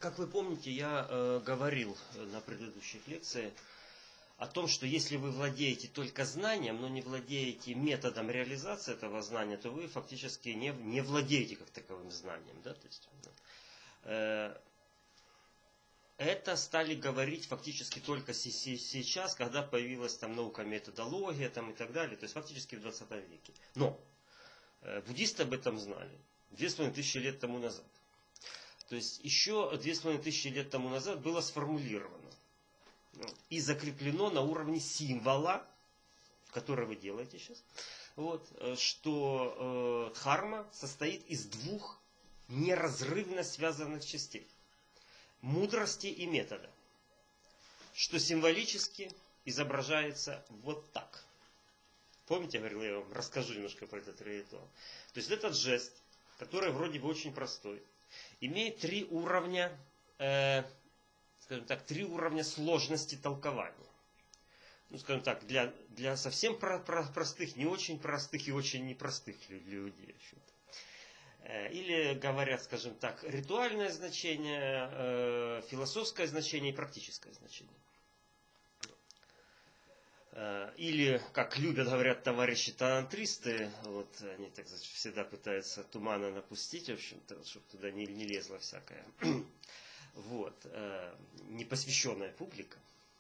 Как вы помните, я говорил на предыдущих лекциях о том, что если вы владеете только знанием, но не владеете методом реализации этого знания, то вы фактически не владеете как таковым знанием. Да? То есть, это стали говорить фактически только сейчас, когда появилась там наука методология там, и так далее, то есть фактически в 20 веке. Но буддисты об этом знали 2500 лет тому назад. То есть еще 2500 лет тому назад было сформулировано и закреплено на уровне символа, который вы делаете сейчас, вот, что дхарма состоит из двух неразрывно связанных частей. Мудрости и метода. Что символически изображается вот так. Помните, я говорил, я вам расскажу немножко про этот ритуал. То есть этот жест, который вроде бы очень простой, имеет три уровня, скажем так, три уровня сложности толкования. Ну, скажем так, для совсем простых, не очень простых и очень непростых людей. Или говорят, скажем так, ритуальное значение, философское значение и практическое значение. Или, как любят, говорят товарищи тантристы, вот они так всегда пытаются тумана напустить, в общем-то, чтобы туда не лезла всякая вот, непосвященная публика.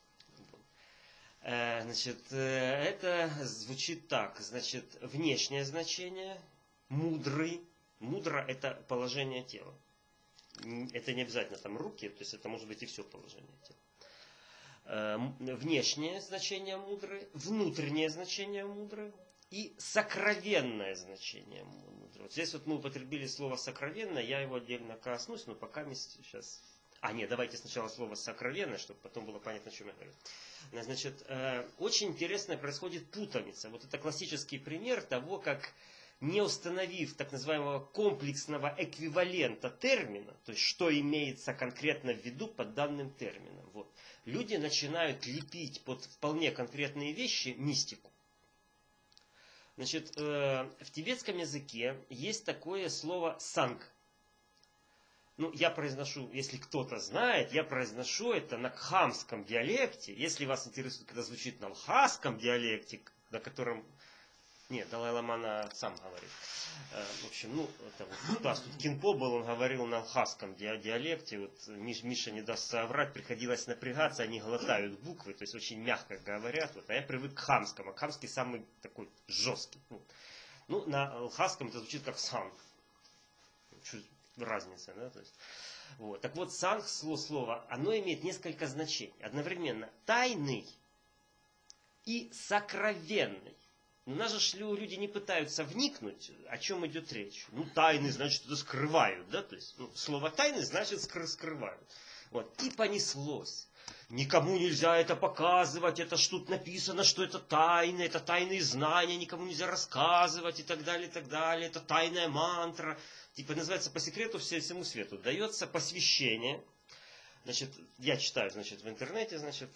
Значит, это звучит так. Значит, внешнее значение, мудрый. Мудро – это положение тела. Это не обязательно там руки, то есть это может быть и все положение тела. Внешнее значение мудрый, внутреннее значение мудрый и сокровенное значение мудрый. Вот здесь вот мы употребили слово сокровенное, я его отдельно коснусь, но пока мы сейчас... нет, давайте сначала слово сокровенное, чтобы потом было понятно, о чем я говорю. Значит, очень интересно происходит путаница. Вот это классический пример того, как не установив так называемого комплексного эквивалента термина, то есть что имеется конкретно в виду под данным термином, вот, люди начинают лепить под вполне конкретные вещи мистику. Значит, в тибетском языке есть такое слово санг. Ну, я произношу, если кто-то знает, я произношу это на кхамском диалекте. Если вас интересует, когда звучит на лхасском диалекте, на котором... Нет, Далай-Лама сам говорит. В общем, ну, это вот, да, тут Кинпо был, он говорил на лхасском диалекте. Вот Миша не даст соврать, приходилось напрягаться, они глотают буквы, то есть очень мягко говорят. Вот, а я привык к хамскому, а хамский самый такой жесткий. Ну, на лхасском это звучит как санг. Чуть разница, да? То есть, вот. Так вот, санг, слово, оно имеет несколько значений. Одновременно тайный и сокровенный. Но у нас же люди не пытаются вникнуть, о чем идет речь. Ну, тайны, значит, это скрывают, да? То есть, ну, слово тайны, значит, скрывают. Вот. И понеслось. Никому нельзя это показывать, это ж тут написано, что это тайные знания, никому нельзя рассказывать и так далее, это тайная мантра. Типа называется по секрету всему свету. Дается посвящение. Значит, я читаю, значит, в интернете, значит,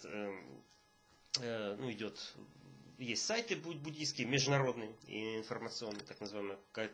ну, идет... Есть сайты буддийские, международные и информационные, так называемое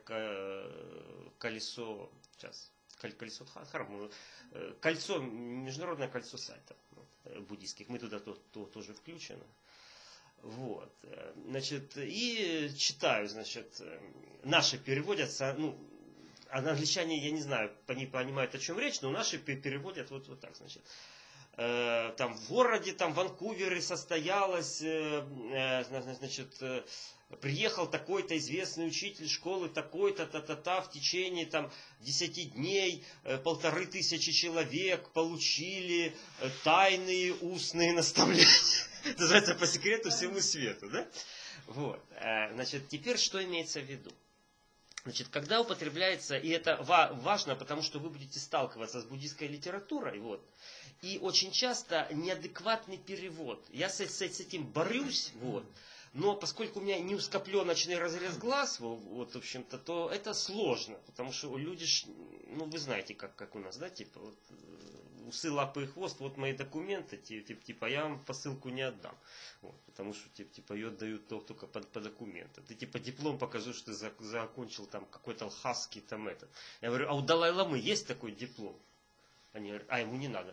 колесо, сейчас, колесо Дхармы, кольцо, международное кольцо сайтов буддийских, мы туда тоже включены. Вот, значит, и читаю, значит, наши переводятся, ну, англичане, я не знаю, не понимают, о чем речь, но наши переводят вот так, значит. Там в городе, там в Ванкувере состоялось, значит, приехал такой-то известный учитель школы, такой-то, та-та-та, в течение там 10 дней 1500 человек получили тайные устные наставления. Называется по секрету всему свету, да? Вот, значит, теперь что имеется в виду? Значит, когда употребляется, и это важно, потому что вы будете сталкиваться с буддийской литературой, вот, и очень часто неадекватный перевод. Я с этим борюсь, вот, но поскольку у меня не ускопленочный разрез глаз, вот, в общем-то, то это сложно, потому что люди, ну, вы знаете, как у нас, да, типа, вот, усы, лапы и хвост, вот мои документы, типа, я вам посылку не отдам. Вот, потому что типа ее отдают только по документам. Ты типа диплом покажи, что ты закончил там какой-то лхасский там этот. Я говорю, а у Далай-Ламы есть такой диплом? Они говорят, а ему не надо.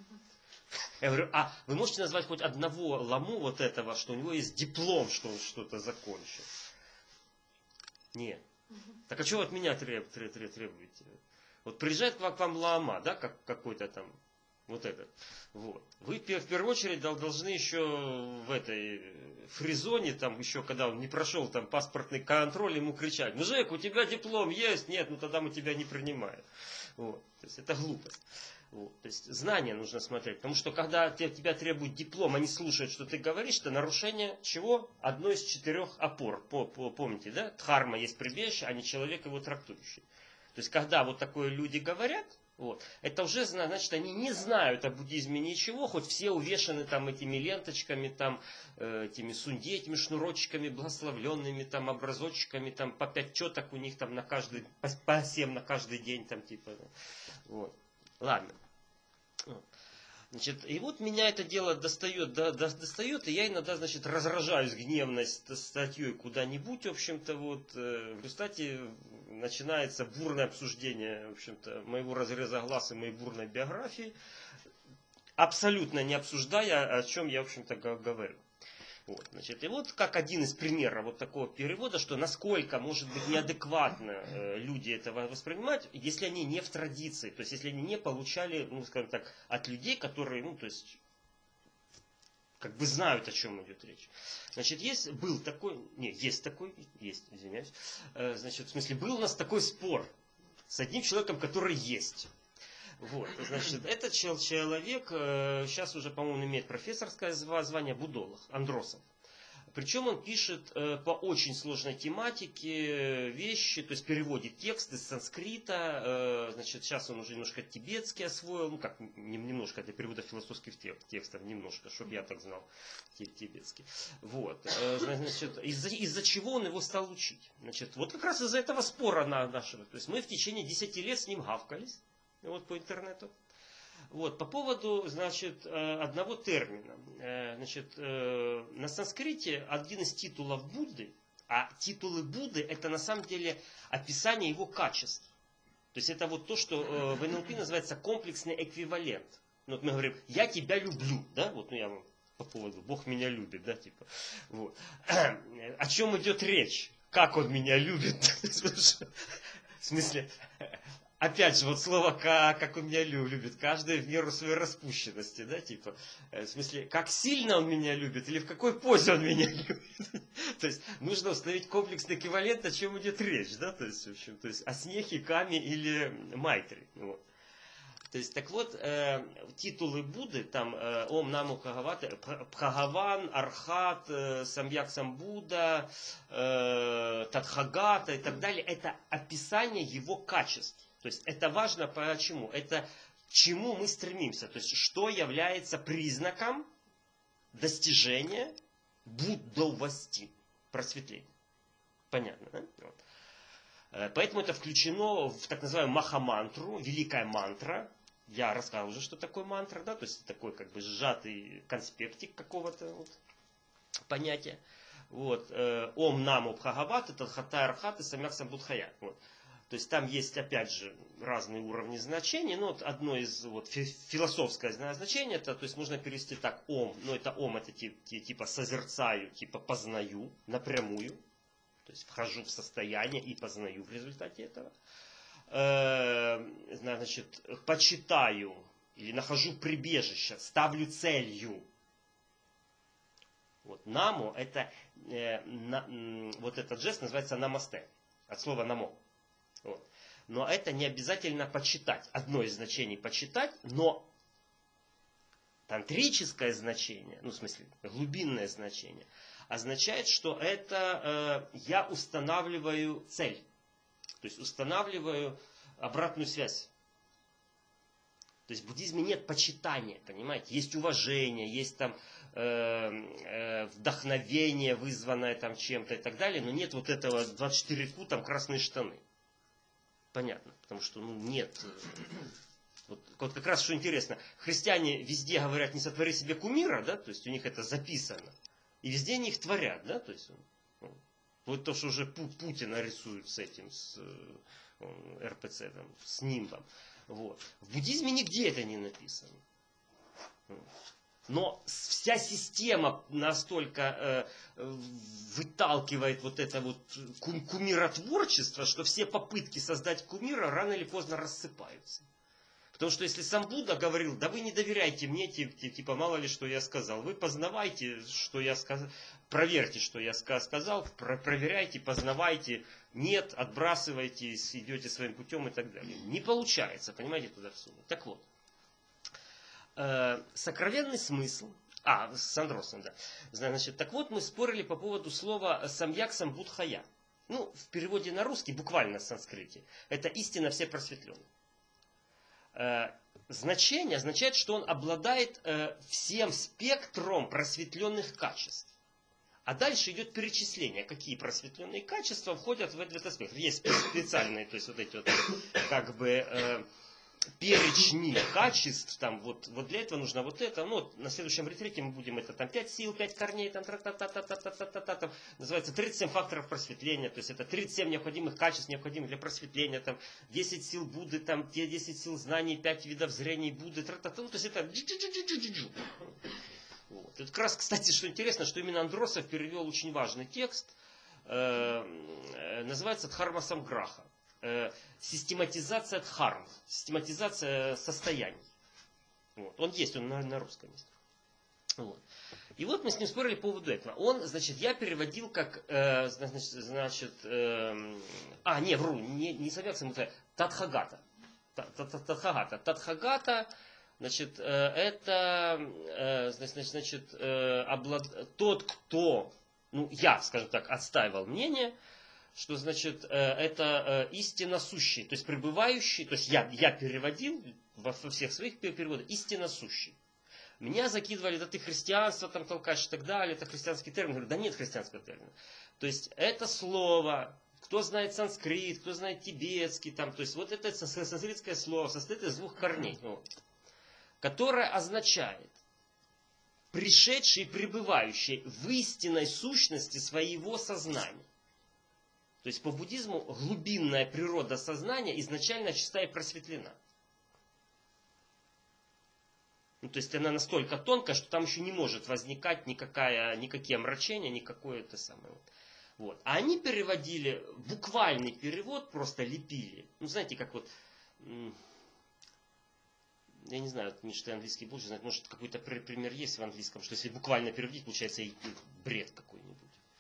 Я говорю, а вы можете назвать хоть одного ламу вот этого, что у него есть диплом, что он что-то закончил? Нет. Так а чего от меня требуете? Вот приезжает к вам лама, да, как какой-то там, вот этот. Вот. Вы в первую очередь должны еще в этой фризоне, там еще когда он не прошел там паспортный контроль, ему кричать, мужик, у тебя диплом есть? Нет, ну тогда мы тебя не принимаем. Вот. То есть это глупость. Вот. То есть знания нужно смотреть. Потому что когда тебя требуют диплом, они слушают, что ты говоришь, это нарушение чего? Одной из 4 опор. Помните, да? Дхарма есть прибежище, а не человек его трактующий. То есть когда вот такое люди говорят, вот, это уже значит, они не знают о буддизме ничего, хоть все увешаны там этими ленточками, там, этими суньи, этими шнурочками, благословленными, там, образочками, там, по 5 четок у них там на каждый, по 7 на каждый день, там, типа, вот. Ладно. Значит, и вот меня это дело достает, и я иногда, значит, разражаюсь гневной статьей куда-нибудь, в общем-то, вот, в результате начинается бурное обсуждение, в общем-то, моего разреза глаз и моей бурной биографии, абсолютно не обсуждая, о чем я, в общем-то, говорю. Вот, значит, и вот как один из примеров вот такого перевода, что насколько может быть неадекватно люди это воспринимают, если они не в традиции, то есть если они не получали, ну, скажем так, от людей, которые, ну, то есть, как бы знают, о чем идет речь. Значит, есть такой, извиняюсь, значит, в смысле, был у нас такой спор с одним человеком, который есть. Вот, значит, этот человек сейчас уже, по-моему, имеет профессорское звание, будолог, Андросов. Причем он пишет по очень сложной тематике вещи, то есть переводит тексты с санскрита, значит, сейчас он уже немножко тибетский освоил, ну как, немножко для перевода философских текстов, немножко, чтобы я так знал тибетский. Вот, значит, из-за чего он его стал учить? Значит, вот как раз из-за этого спора нашего, то есть мы в течение 10 лет с ним гавкались. Вот по интернету. Вот, по поводу, значит, одного термина. Значит, на санскрите один из титулов Будды, а титулы Будды это на самом деле описание его качеств. То есть это вот то, что в НЛП называется комплексный эквивалент. Ну, вот мы говорим, я тебя люблю, да, вот ну, я вам по поводу, Бог меня любит, да, типа. Вот. О чем идет речь? Как он меня любит? В смысле... Опять же, вот слово «как он меня любит», каждый в меру своей распущенности, да, типа, в смысле, как сильно он меня любит или в какой позе он меня любит. То есть, нужно установить комплексный эквивалент, о чем идет речь, да, то есть, в общем, то есть, о снехе, каме или майтре, вот. То есть, так вот, титулы Будды, там, Ом Наму Бхагавата, Бхагаван, Архат, Самьяк Самбудда, Тадхагата и так далее, это описание его качеств. То есть это важно почему? Это к чему мы стремимся. То есть что является признаком достижения буддовости, просветления. Понятно, да? Вот. Поэтому это включено в так называемую махамантру, великая мантра. Я рассказал уже, что такое мантра, да? То есть такой как бы сжатый конспектик какого-то вот понятия. Вот. Ом Наму Бхагавата, Тадхатай Архат и Самьяк Самбудхая. Вот. То есть там есть, опять же, разные уровни значений. Но вот одно из вот, философское значение, это, то есть можно перевести так, ом. Но это ом, это типа созерцаю, типа познаю напрямую. То есть вхожу в состояние и познаю в результате этого. Значит, почитаю или нахожу прибежище, ставлю целью. Вот, наму, это, вот этот жест называется намасте. От слова намо. Вот. Но это не обязательно почитать. Одно из значений почитать, но тантрическое значение, ну в смысле глубинное значение, означает, что это я устанавливаю цель. То есть устанавливаю обратную связь. То есть в буддизме нет почитания, понимаете? Есть уважение, есть там вдохновение, вызванное там чем-то и так далее, но нет вот этого 24 ку, там красные штаны. Понятно, потому что ну, нет. Вот как раз что интересно, христиане везде говорят, не сотвори себе кумира, да, то есть у них это записано. И везде они их творят, да, то есть вот то, что уже Путина рисуют с этим, с РПЦ, там, с нимбом. Вот. В буддизме нигде это не написано. Но вся система настолько выталкивает вот это вот кумиротворчество, что все попытки создать кумира рано или поздно рассыпаются. Потому что если сам Будда говорил, да вы не доверяйте мне, типа мало ли что я сказал, вы познавайте, что я сказал, проверьте, что я сказал, проверяйте, познавайте, нет, отбрасывайте, идете своим путем и так далее. Не получается, понимаете, туда всунуть. Так вот. Сокровенный смысл, с Андросом, да. Значит, так вот, мы спорили по поводу слова самьяк самбудхая. Ну, в переводе на русский, буквально в санскрите, это истина все просветленные. Значение означает, что он обладает всем спектром просветленных качеств. А дальше идет перечисление, какие просветленные качества входят в этот аспект. Есть специальные, то есть вот эти вот как бы перечни качеств, там вот для этого нужно вот это. Ну, на следующем ретрите мы будем это там 5 сил, 5 корней, там, там называется 37 факторов просветления, то есть это 37 необходимых качеств, необходимых для просветления, там 10 сил Будды, там те 10 сил знаний, 5 видов зрений Будды, ну, то есть это вот. Это как раз, кстати, что интересно, что именно Андросов перевел очень важный текст, называется Дхарма Самграха. Систематизация дхарм, систематизация состояний. Вот. Он есть, он на русском есть. Вот. И вот мы с ним спорили по поводу этого. Он, значит, я переводил как, не самьяк, татхагата. Татхагата, значит, это, значит, тот, кто, ну, я, скажем так, отстаивал мнение, что значит это истинно сущий, то есть пребывающий, то есть я переводил во всех своих переводах истинно сущий. Меня закидывали, да ты христианство там толкаешь и так далее, это христианский термин. Я говорю, да нет христианского термина. То есть это слово, кто знает санскрит, кто знает тибетский, там, то есть вот это санскритское слово состоит из двух корней, вот, которое означает пришедший и пребывающий в истинной сущности своего сознания. То есть по буддизму глубинная природа сознания изначально чиста и просветлена. Ну, то есть она настолько тонкая, что там еще не может возникать никакие омрачения, никакое это самое. Вот. А они переводили, буквальный перевод просто лепили. Ну, знаете, как вот, я не знаю, Миша, ты английский больше знает, может какой-то пример есть в английском, что если буквально переводить, получается бред какой-нибудь.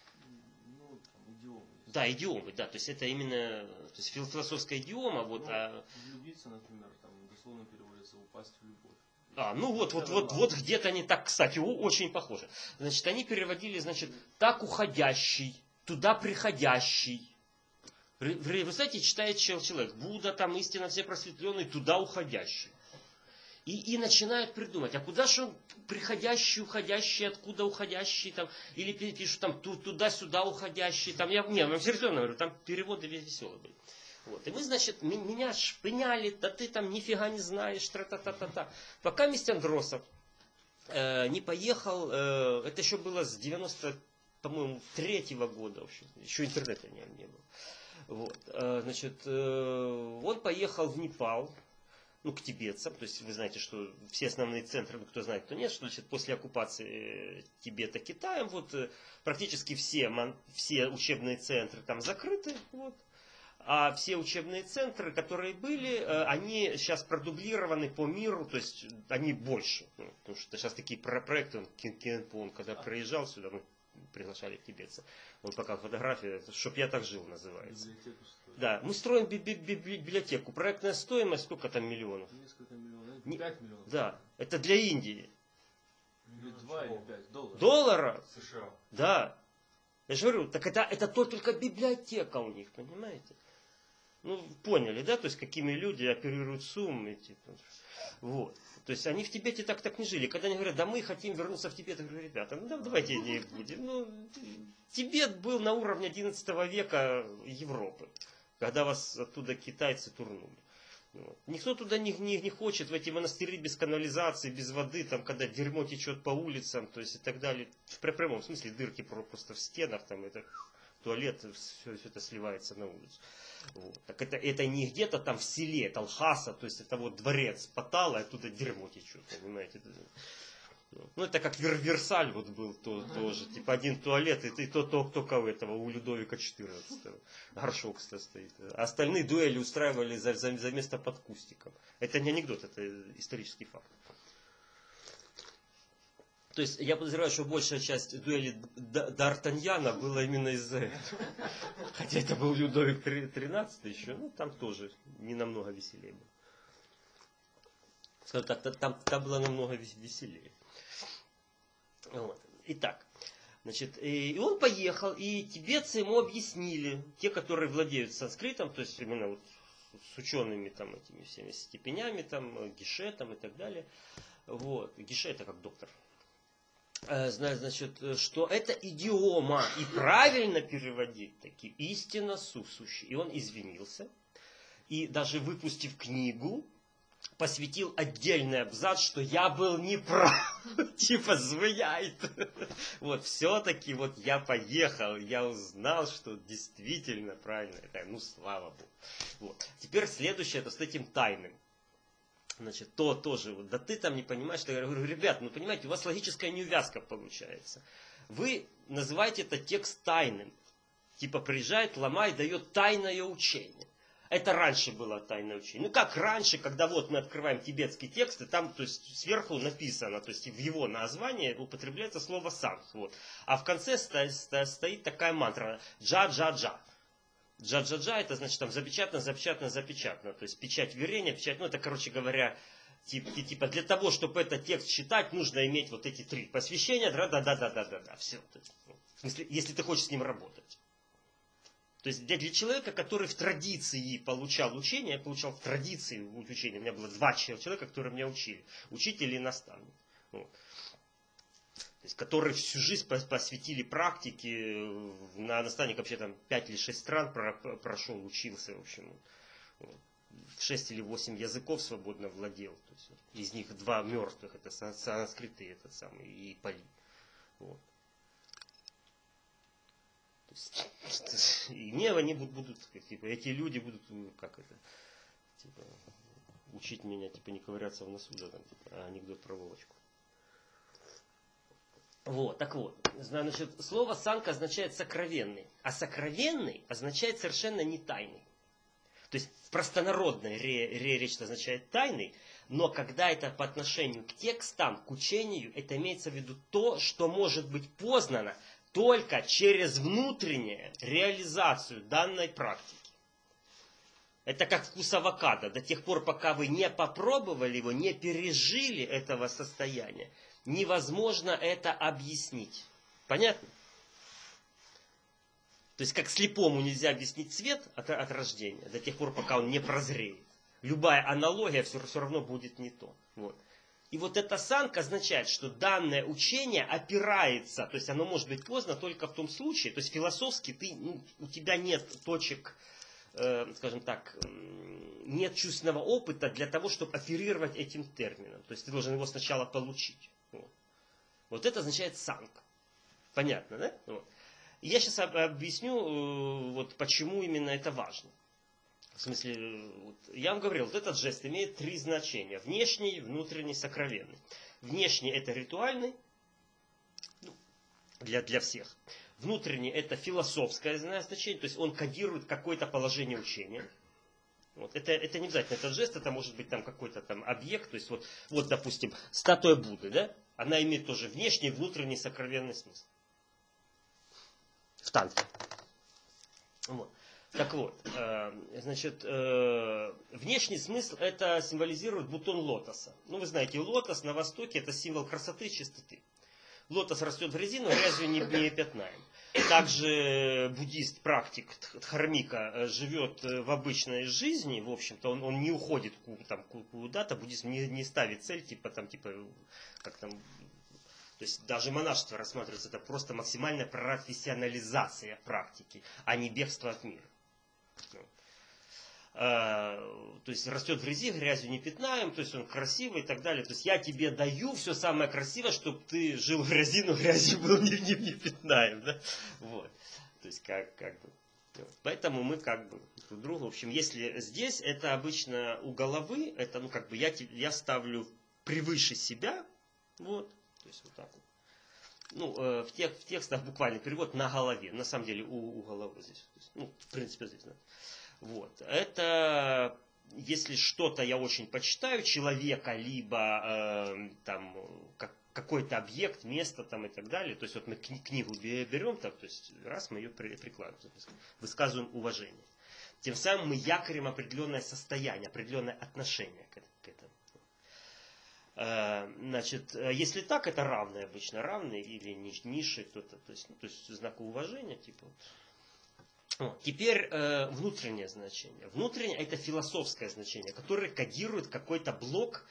Да, идиомы, да, то есть это именно, то есть философская идиома, вот, влюбиться, например, там дословно переводится упасть в любовь. Вот где-то они так, кстати, очень похожи. Значит, они переводили, значит, так уходящий, туда приходящий. Вы знаете, читает человек, Будда там истинно все просветленный, туда уходящий. И начинают придумать, а куда же он приходящий, уходящий, откуда уходящий, там, или пишут там туда-сюда уходящий, там, я серьезно говорю, там переводы веселые были. Вот. И мы, значит, меня шпыняли, да ты там нифига не знаешь, тра-та-та-та-та. Пока мистер Андросов не поехал, это еще было с 93-го года, вообще, еще интернета не было. Вот. Значит, он поехал в Непал, ну, к тибетцам, то есть вы знаете, что все основные центры, ну, кто знает, кто нет, что значит, после оккупации Тибета Китаем, вот практически все учебные центры там закрыты, вот. А все учебные центры, которые были, они сейчас продублированы по миру, то есть они больше. Ну, потому что сейчас такие проекты, он когда приезжал сюда, мы приглашали тибетцев, он показал фотографии, «Чтоб я так жил» называется. Да, мы строим библиотеку. Проектная стоимость, сколько там миллионов? Несколько миллионов, 5 миллионов. Да, это для Индии. 2 или 5 долларов. Доллара? США. Да. Я же говорю, так это только библиотека у них, понимаете? Ну, поняли, да, то есть какими люди оперируют суммы, типа. Вот. То есть они в Тибете так не жили. Когда они говорят, да мы хотим вернуться в Тибет, я говорю, ребята, ну давайте не будем. Ну, Тибет был на уровне 11 века Европы, когда вас оттуда китайцы турнули. Вот. Никто туда не хочет, в эти монастыри без канализации, без воды, там, когда дерьмо течет по улицам, то есть и так далее. В прямом смысле дырки просто в стенах, там, это туалет, все это сливается на улицу. Вот. Так это не где-то там в селе, это Лхаса, то есть это вот дворец Патала, и оттуда дерьмо течет, понимаете. Ну, это как Версаль вот был тоже. Типа один туалет, и только у этого, у Людовика XIV. Горшок стоит. А остальные дуэли устраивали за место под кустиком. Это не анекдот, это исторический факт. То есть я подозреваю, что большая часть дуэли Д'Артаньяна была именно из-за этого. Хотя это был Людовик XIII еще, ну там тоже не намного веселее было. Скажем так, там было намного веселее. Вот. Итак, значит, и он поехал, и тибетцы ему объяснили, те, которые владеют санскритом, то есть именно вот с учеными там этими всеми степенями, там, Гише там и так далее. Вот. Гише это как доктор. Значит, что это идиома, и правильно переводить таки истинно сущий. И он извинился, и даже выпустив книгу, посвятил отдельный абзац, что я был неправ, типа звоняет. Вот, все-таки вот я поехал, я узнал, что действительно правильно. Ну, слава Богу. Вот. Теперь следующее, это с этим тайным. Значит, тоже, вот, да ты там не понимаешь, что я говорю, ребят, ну понимаете, у вас логическая неувязка получается. Вы называете это текст тайным. Типа приезжает, ломает, дает тайное учение. Это раньше было тайное учение. Ну как раньше, когда вот мы открываем тибетский текст, и там то есть, сверху написано, то есть в его названии употребляется слово санг. Вот. А в конце стоит такая мантра джа-джа-джа. Джа-джа-джа это значит там запечатано. То есть печать верения, печать, ну это короче говоря, типа для того, чтобы этот текст читать, нужно иметь вот эти 3 посвящения, да, все. В смысле, если ты хочешь с ним работать. То есть для человека, который в традиции получал учение, я получал в традиции учения, у меня было 2 человека, которые меня учили, учитель и наставник. Вот. То есть, которые всю жизнь посвятили практике, наставник вообще там 5 или 6 стран прошел, учился, в общем, вот. 6 или 8 языков свободно владел. То есть, из них 2 мертвых, это санскрит и этот самый, и пали. Вот. И мне они будут, типа, эти люди будут, как это, типа, учить меня, типа, не ковыряться в носу, да, там, типа, анекдот про Вовочку. Вот, так вот, значит, слово санг означает сокровенный, а сокровенный означает совершенно не тайный. То есть в простонародной речь означает тайный, но когда это по отношению к текстам, к учению, это имеется в виду то, что может быть познано только через внутреннюю реализацию данной практики. Это как вкус авокадо. До тех пор, пока вы не попробовали его, не пережили этого состояния, невозможно это объяснить. Понятно? То есть, как слепому нельзя объяснить цвет от рождения, до тех пор, пока он не прозреет. Любая аналогия все равно будет не то. Вот. И вот это санг означает, что данное учение опирается, то есть оно может быть познано только в том случае, то есть философски у тебя нет точек, скажем так, нет чувственного опыта для того, чтобы оперировать этим термином. То есть ты должен его сначала получить. Вот это означает санг. Понятно, да? Вот. И я сейчас объясню, вот, почему именно это важно. В смысле, вот, я вам говорил, вот этот жест имеет 3 значения. Внешний, внутренний, сокровенный. Внешний это ритуальный, ну, для всех. Внутренний это философское значение, то есть он кодирует какое-то положение учения. Вот, это не обязательно этот жест, это может быть там какой-то там объект, то есть вот допустим, статуя Будды, да? Она имеет тоже внешний, внутренний, сокровенный смысл. В танке. Вот. Так вот, значит, внешний смысл это символизирует бутон лотоса. Ну, вы знаете, лотос на Востоке это символ красоты и чистоты. Лотос растет в резину, грязью не пятнаем. Также буддист, практик Дхармика живет в обычной жизни, в общем-то, он не уходит куда-то, буддизм не ставит цель, как там, то есть даже монашество рассматривается, это просто максимальная профессионализация практики, а не бегство от мира. То есть растет в грязи, грязью не пятнаем, то есть он красивый и так далее. То есть я тебе даю все самое красивое, чтобы ты жил в грязи, но грязью был не пятнаем. Да? Вот. То есть как бы. Поэтому мы как бы друг другу, в общем, если здесь, это обычно у головы, это, ну, как бы я ставлю превыше себя, вот, то есть вот так вот. Ну, в текстах буквальный перевод на голове, на самом деле у головы здесь, то есть, ну, в принципе, здесь, да. Вот, это, если что-то я очень почитаю, человека, либо там, какой-то объект, место там и так далее. То есть вот мы книгу берем, так, то есть раз мы ее прикладываем, высказываем уважение. Тем самым мы якорим определенное состояние, определенное отношение к этому. Значит, если так, это равные обычно, равные или ниши, кто-то, то есть знак уважения, типа вот. Теперь внутреннее значение. Внутреннее это философское значение, которое кодирует какой-то блок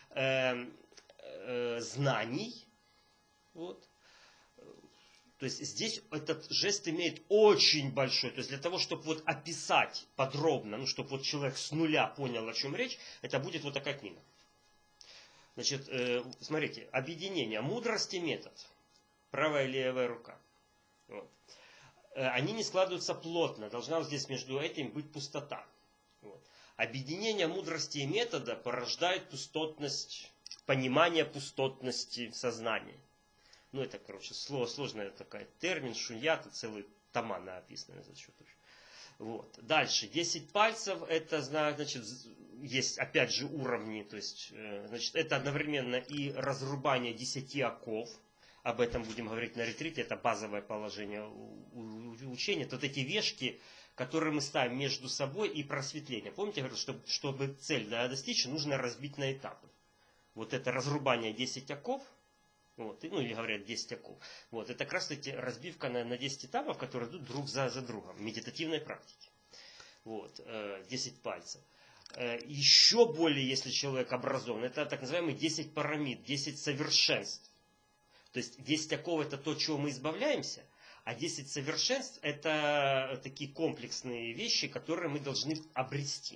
знаний. Вот. То есть здесь этот жест имеет очень большой, то есть для того, чтобы вот описать подробно, ну, чтобы вот человек с нуля понял, о чем речь, это будет вот такая книга. Значит, смотрите, объединение, мудрость и метод, правая и левая рука. Вот. Они не складываются плотно, должна вот здесь между этим быть пустота. Вот. Объединение мудрости и метода порождает пустотность, понимание пустотности сознания. Ну, это, короче, сложный такой термин, шуньята, целые тома написаны за счет. Вот. Дальше, 10 пальцев, это, значит, есть, опять же, уровни, то есть, значит, это одновременно и разрубание 10 оков, об этом будем говорить на ретрите, это базовое положение учения, это вот эти вешки, которые мы ставим между собой и просветление. Помните, я говорил, чтобы цель достичь, нужно разбить на этапы. Вот это разрубание 10 оков, вот, ну или говорят 10 оков. Вот, это как раз таки разбивка на 10 этапов, которые идут друг за другом, медитативной практики. Вот, 10 пальцев. Еще более, если человек образован, это так называемые 10 парамид, 10 совершенств. То есть 10 оков это то, чего мы избавляемся, а 10 совершенств это такие комплексные вещи, которые мы должны обрести.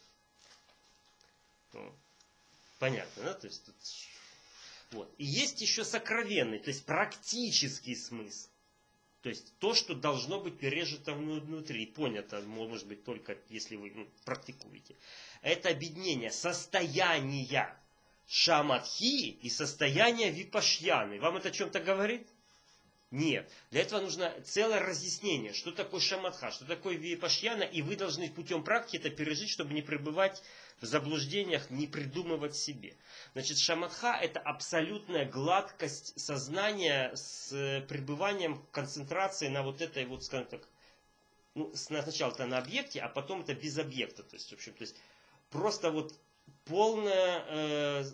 Понятно, да? То есть, вот. И есть еще сокровенный, то есть практический смысл. То есть то, что должно быть пережито внутри, понято, может быть, только если вы практикуете. Это объединение состояния шамадхи и состояния випашьяны. Вам это о чем-то говорит? Нет. Для этого нужно целое разъяснение, что такое шамадха, что такое випашьяна, и вы должны путем практики это пережить, чтобы не пребывать в заблуждениях, не придумывать себе. Значит, шамадха это абсолютная гладкость сознания с пребыванием концентрации на вот этой вот, скажем так, ну, сначала это на объекте, а потом это без объекта. То есть, в общем, то есть просто вот полный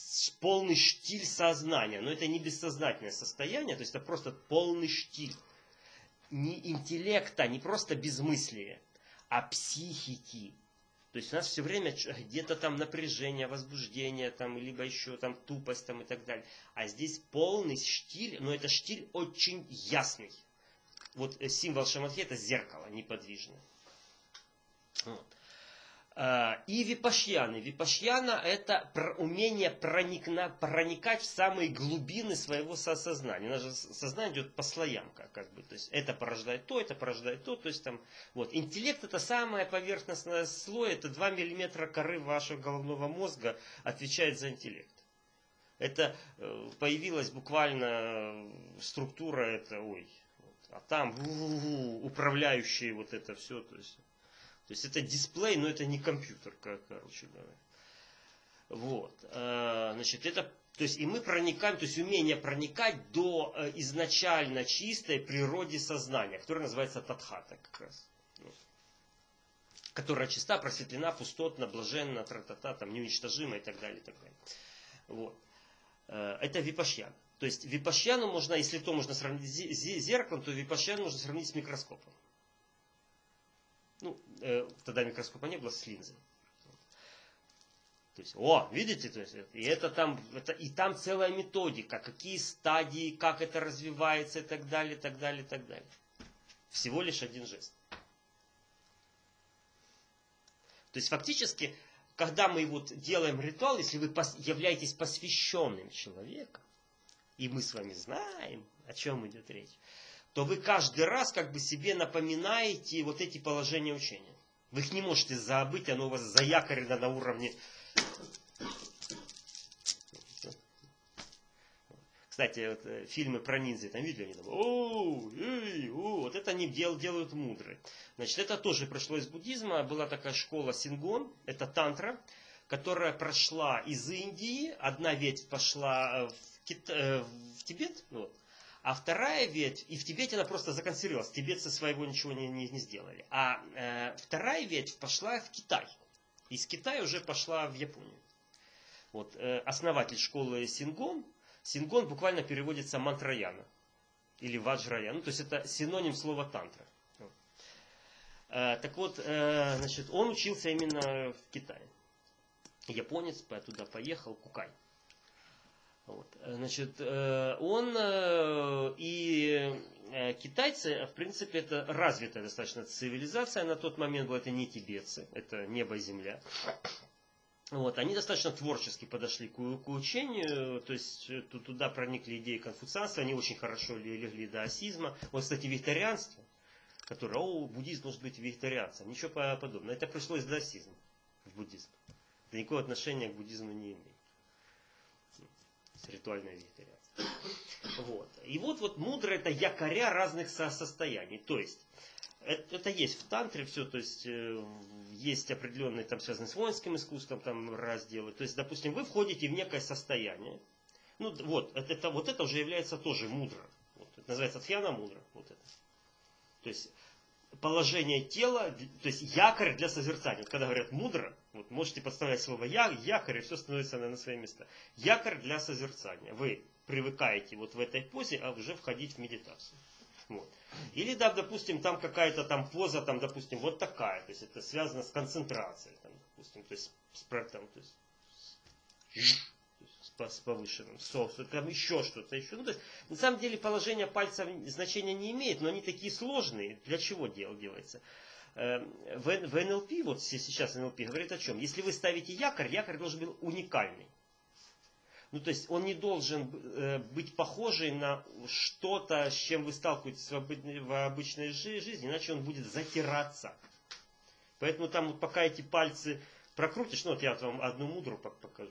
штиль сознания. Но это не бессознательное состояние, то есть это просто полный штиль. Не интеллекта, не просто безмыслие, а психики. То есть у нас все время где-то там напряжение, возбуждение, там, либо еще там тупость там, и так далее. А здесь полный штиль, но это штиль очень ясный. Вот символ шамадхи это зеркало неподвижное. Вот. И випашьяна. Випашьяна это умение проникать в самые глубины своего сознания. У нас же сознание идет по слоям, как бы. То есть это порождает то, то есть там. Вот. Интеллект это самое поверхностное слой, это 2 миллиметра коры вашего головного мозга отвечает за интеллект. Это появилась буквально структура, это, а там управляющие вот это все, то есть это дисплей, но это не компьютер, короче говоря. Вот. Значит, это, то есть и мы проникаем, то есть умение проникать до изначально чистой природе сознания, которая называется татхата как раз. Которая чиста, просветлена, пустотна, блаженна, тра-та-та, там, неуничтожима и так далее, и так далее. Вот. Это випашьяна. То есть випашьяну можно, если то можно сравнить с зеркалом, то випашьяну можно сравнить с микроскопом. Ну, тогда микроскопа не было, с линзой. То есть, видите, то есть, и там целая методика, какие стадии, как это развивается и так далее, и так далее, и так далее. Всего лишь один жест. То есть, фактически, когда мы вот делаем ритуал, если вы являетесь посвященным человеком, и мы с вами знаем, о чем идет речь, то вы каждый раз как бы себе напоминаете вот эти положения учения. Вы их не можете забыть, оно у вас заякорено на уровне. Кстати, вот, фильмы про ниндзя, там видели, они там, вот это они делают мудрые. Значит, это тоже пришло из буддизма, была такая школа Сингон, это тантра, которая прошла из Индии, одна ветвь пошла в Тибет, вот, а вторая ветвь, и в Тибете она просто законсервировалась, тибетцы своего ничего не сделали, а вторая ветвь пошла в Китай, из Китая уже пошла в Японию. Вот, основатель школы Сингон, Сингон буквально переводится мантраяна или ваджраяна, то есть это синоним слова тантра. Так вот, значит, он учился именно в Китае. Японец туда поехал, Кукай. Вот, значит, он и китайцы, в принципе, это развитая достаточно цивилизация на тот момент была, это не тибетцы, это небо и земля. Вот, они достаточно творчески подошли к учению, то есть туда проникли идеи конфуцианства, они очень хорошо легли до асизма. Вот, кстати, вегетарианство, которое, буддизм должен быть вегетарианцем, ничего подобного. Это пришло из даосизма в буддизм. Это никакого отношения к буддизму не имеет. Ритуальное вегетарианство. Вот. И вот мудро это якоря разных состояний. То есть, это есть в тантре все, то есть есть определенные, там связанные с воинским искусством, там разделы. То есть, допустим, вы входите в некое состояние. Ну вот, это уже является тоже мудро. Вот, это называется тхьяна мудро. Вот это. То есть положение тела, то есть якорь для созерцания. Вот, когда говорят мудро, вот, можете подставлять слово якорь, и все становится на свои места. Якорь для созерцания. Вы привыкаете вот в этой позе, а уже входить в медитацию. Вот. Или, да, допустим, там какая-то там поза, там, допустим, вот такая, то есть это связано с концентрацией, там, допустим, то есть с повышенным, там еще что-то еще. Ну, то есть, на самом деле положение пальца значения не имеет, но они такие сложные. Для чего делается? В НЛП, вот сейчас НЛП говорит о чем? Если вы ставите якорь, якорь должен быть уникальный. Ну, то есть он не должен быть похожий на что-то, с чем вы сталкиваетесь в обычной жизни, иначе он будет затираться. Поэтому там вот пока эти пальцы прокрутишь, ну вот я вам одну мудру покажу.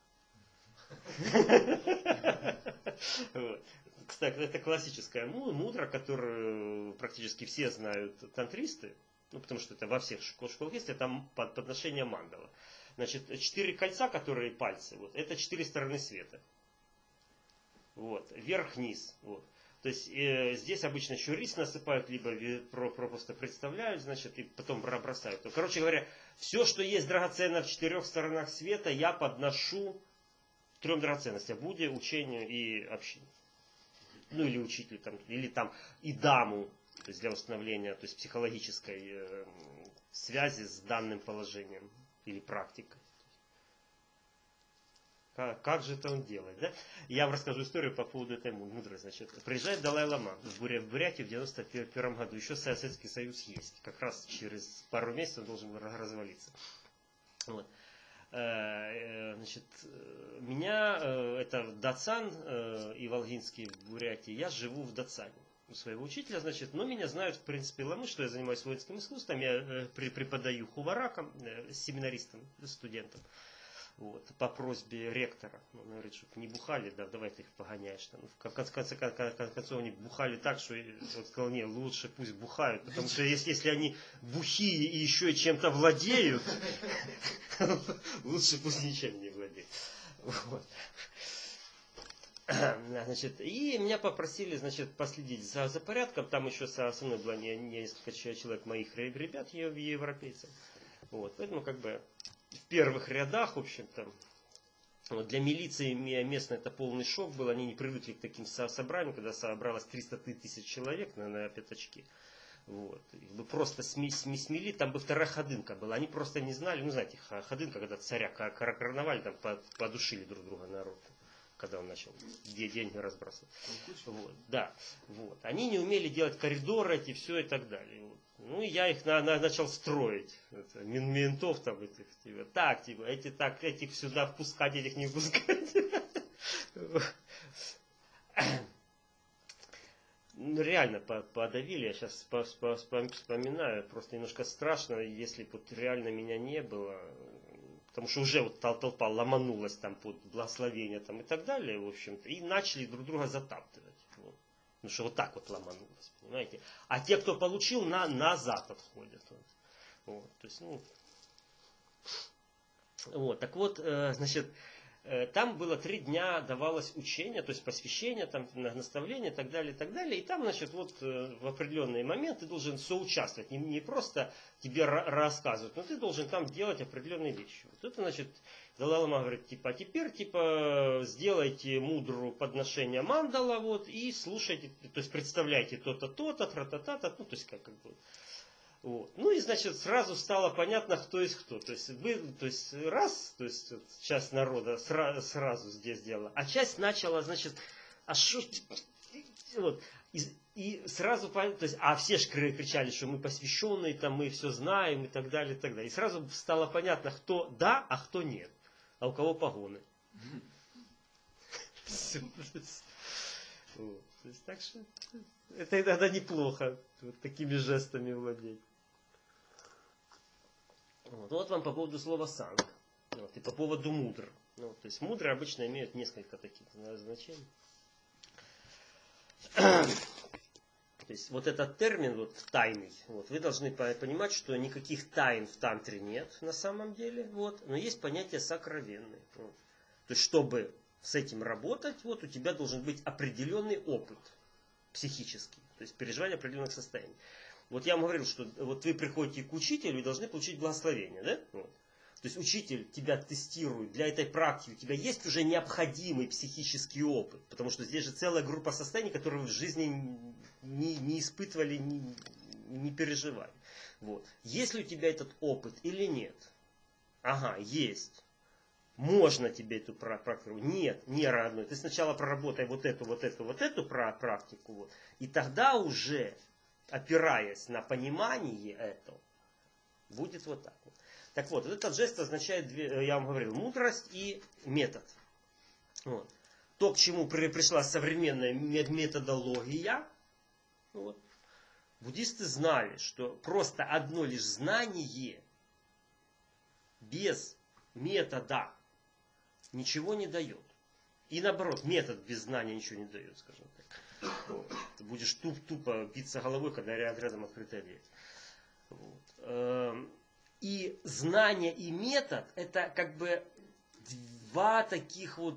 Кстати, это классическая мудра, которую практически все знают тантристы, ну, потому что это во всех школах есть, это подношение мандала. Значит, 4 кольца, которые пальцы, вот, это 4 стороны света. Вот, вверх-вниз. Вот. То есть здесь обычно еще рис насыпают, либо просто представляют, значит, и потом бросают. Короче говоря, все, что есть драгоценно в 4 сторонах света, я подношу 3 драгоценностям: Будде, учению и общине. Ну или учителю, там, или там и даму, то есть для установления, то есть психологической связи с данным положением или практикой. Как же это он делает, да? Я вам расскажу историю по поводу этой мудрости. Значит, приезжает Далай-лама в Бурятию в 91 году. Еще Советский Союз есть. Как раз через пару месяцев он должен был развалиться. Вот. Значит, меня, это Дацан и Волгинский в Бурятии, я живу в Дацане у своего учителя, значит, но меня знают, в принципе, ламы, что я занимаюсь воинским искусством, я преподаю хуваракам, семинаристам, студентам, вот, по просьбе ректора. Он говорит, чтобы не бухали, да, давай ты их погоняешь. Там. В конце концов, они бухали так, что он сказал, не, лучше пусть бухают, потому что если они бухие и еще и чем-то владеют, лучше пусть ничем не владеют. Вот. Значит, и меня попросили, значит, последить за порядком. Там еще со мной было несколько человек, моих ребят, европейцев. Вот, поэтому как бы в первых рядах, в общем-то, вот, для милиции местно это полный шок был. Они не привыкли к таким собраниям, когда собралось 300 тысяч человек на пятачке. Вот. Их бы просто смели, там бы вторая ходынка была. Они просто не знали, ну знаете, ходынка, когда царя короновали, там подушили друг друга народ, когда он начал деньги разбрасывать. Вот, да, вот. Они не умели делать коридоры эти, все и так далее. Вот. Ну и я их начал строить. Это, ментов там этих, типа, так, типа, этих сюда впускать, этих не впускать. Ну, реально. реально подавили. Я сейчас вспоминаю, просто немножко страшно, если бы вот реально меня не было. Потому что уже вот толпа ломанулась там под благословение там, и так далее, в общем-то, и начали друг друга затаптывать. Вот. Потому что вот так вот ломанулось, понимаете. А те, кто получил, назад отходят. Вот. То есть, ну, вот. Так вот, значит, там было 3 дня давалось учение, то есть посвящение, там, наставление и так далее, и так далее. И там, значит, вот в определенный момент ты должен соучаствовать. Не просто тебе рассказывать, но ты должен там делать определенные вещи. Вот это, значит, Далай-лама говорит, типа, а теперь, типа, сделайте мудру подношение мандала, вот, и слушайте, то есть представляйте то-то, то-то, тра-та-та-та, ну, то есть как бы. Вот. Ну и, значит, сразу стало понятно, кто есть кто. То есть, то есть вот, часть народа сразу здесь делала, а часть начала, значит, вот, и сразу понятно, то есть, а все же кричали, что мы посвященные, там, мы все знаем и так далее, и так далее. И сразу стало понятно, кто да, а кто нет, а у кого погоны. То есть, так что это иногда неплохо вот такими жестами владеть. Вот вам по поводу слова санг. Вот, и по поводу мудр. Ну, то есть мудры обычно имеют несколько таких значений. То есть вот этот термин вот, тайный, вот, вы должны понимать, что никаких тайн в тантре нет на самом деле. Вот, но есть понятие сокровенный. Вот. То есть чтобы с этим работать, вот у тебя должен быть определенный опыт психический. То есть переживание определенных состояний. Вот я вам говорил, что вот вы приходите к учителю и должны получить благословение, да? Вот. То есть учитель тебя тестирует, для этой практики у тебя есть уже необходимый психический опыт, потому что здесь же целая группа состояний, которые вы в жизни не испытывали, не переживали. Вот. Есть ли у тебя этот опыт или нет? Ага, есть. Можно тебе эту практику? Нет, не родной. Ты сначала проработай вот эту практику, вот, и тогда уже, опираясь на понимание этого, будет вот так вот. Так вот, этот жест означает, я вам говорил, мудрость и метод. Вот. То, к чему пришла современная методология, вот, буддисты знали, что просто одно лишь знание без метода ничего не дает. И наоборот, метод без знания ничего не дает, скажем так. Вот. Ты будешь тупо биться головой, когда рядом открытая дверь. Вот. И знание и метод — это как бы 2 таких вот,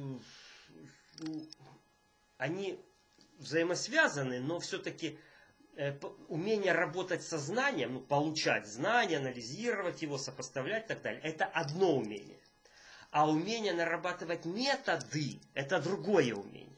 они взаимосвязаны, но все-таки умение работать со знанием, ну, получать знания, анализировать его, сопоставлять и так далее, это одно умение. А умение нарабатывать методы — это другое умение.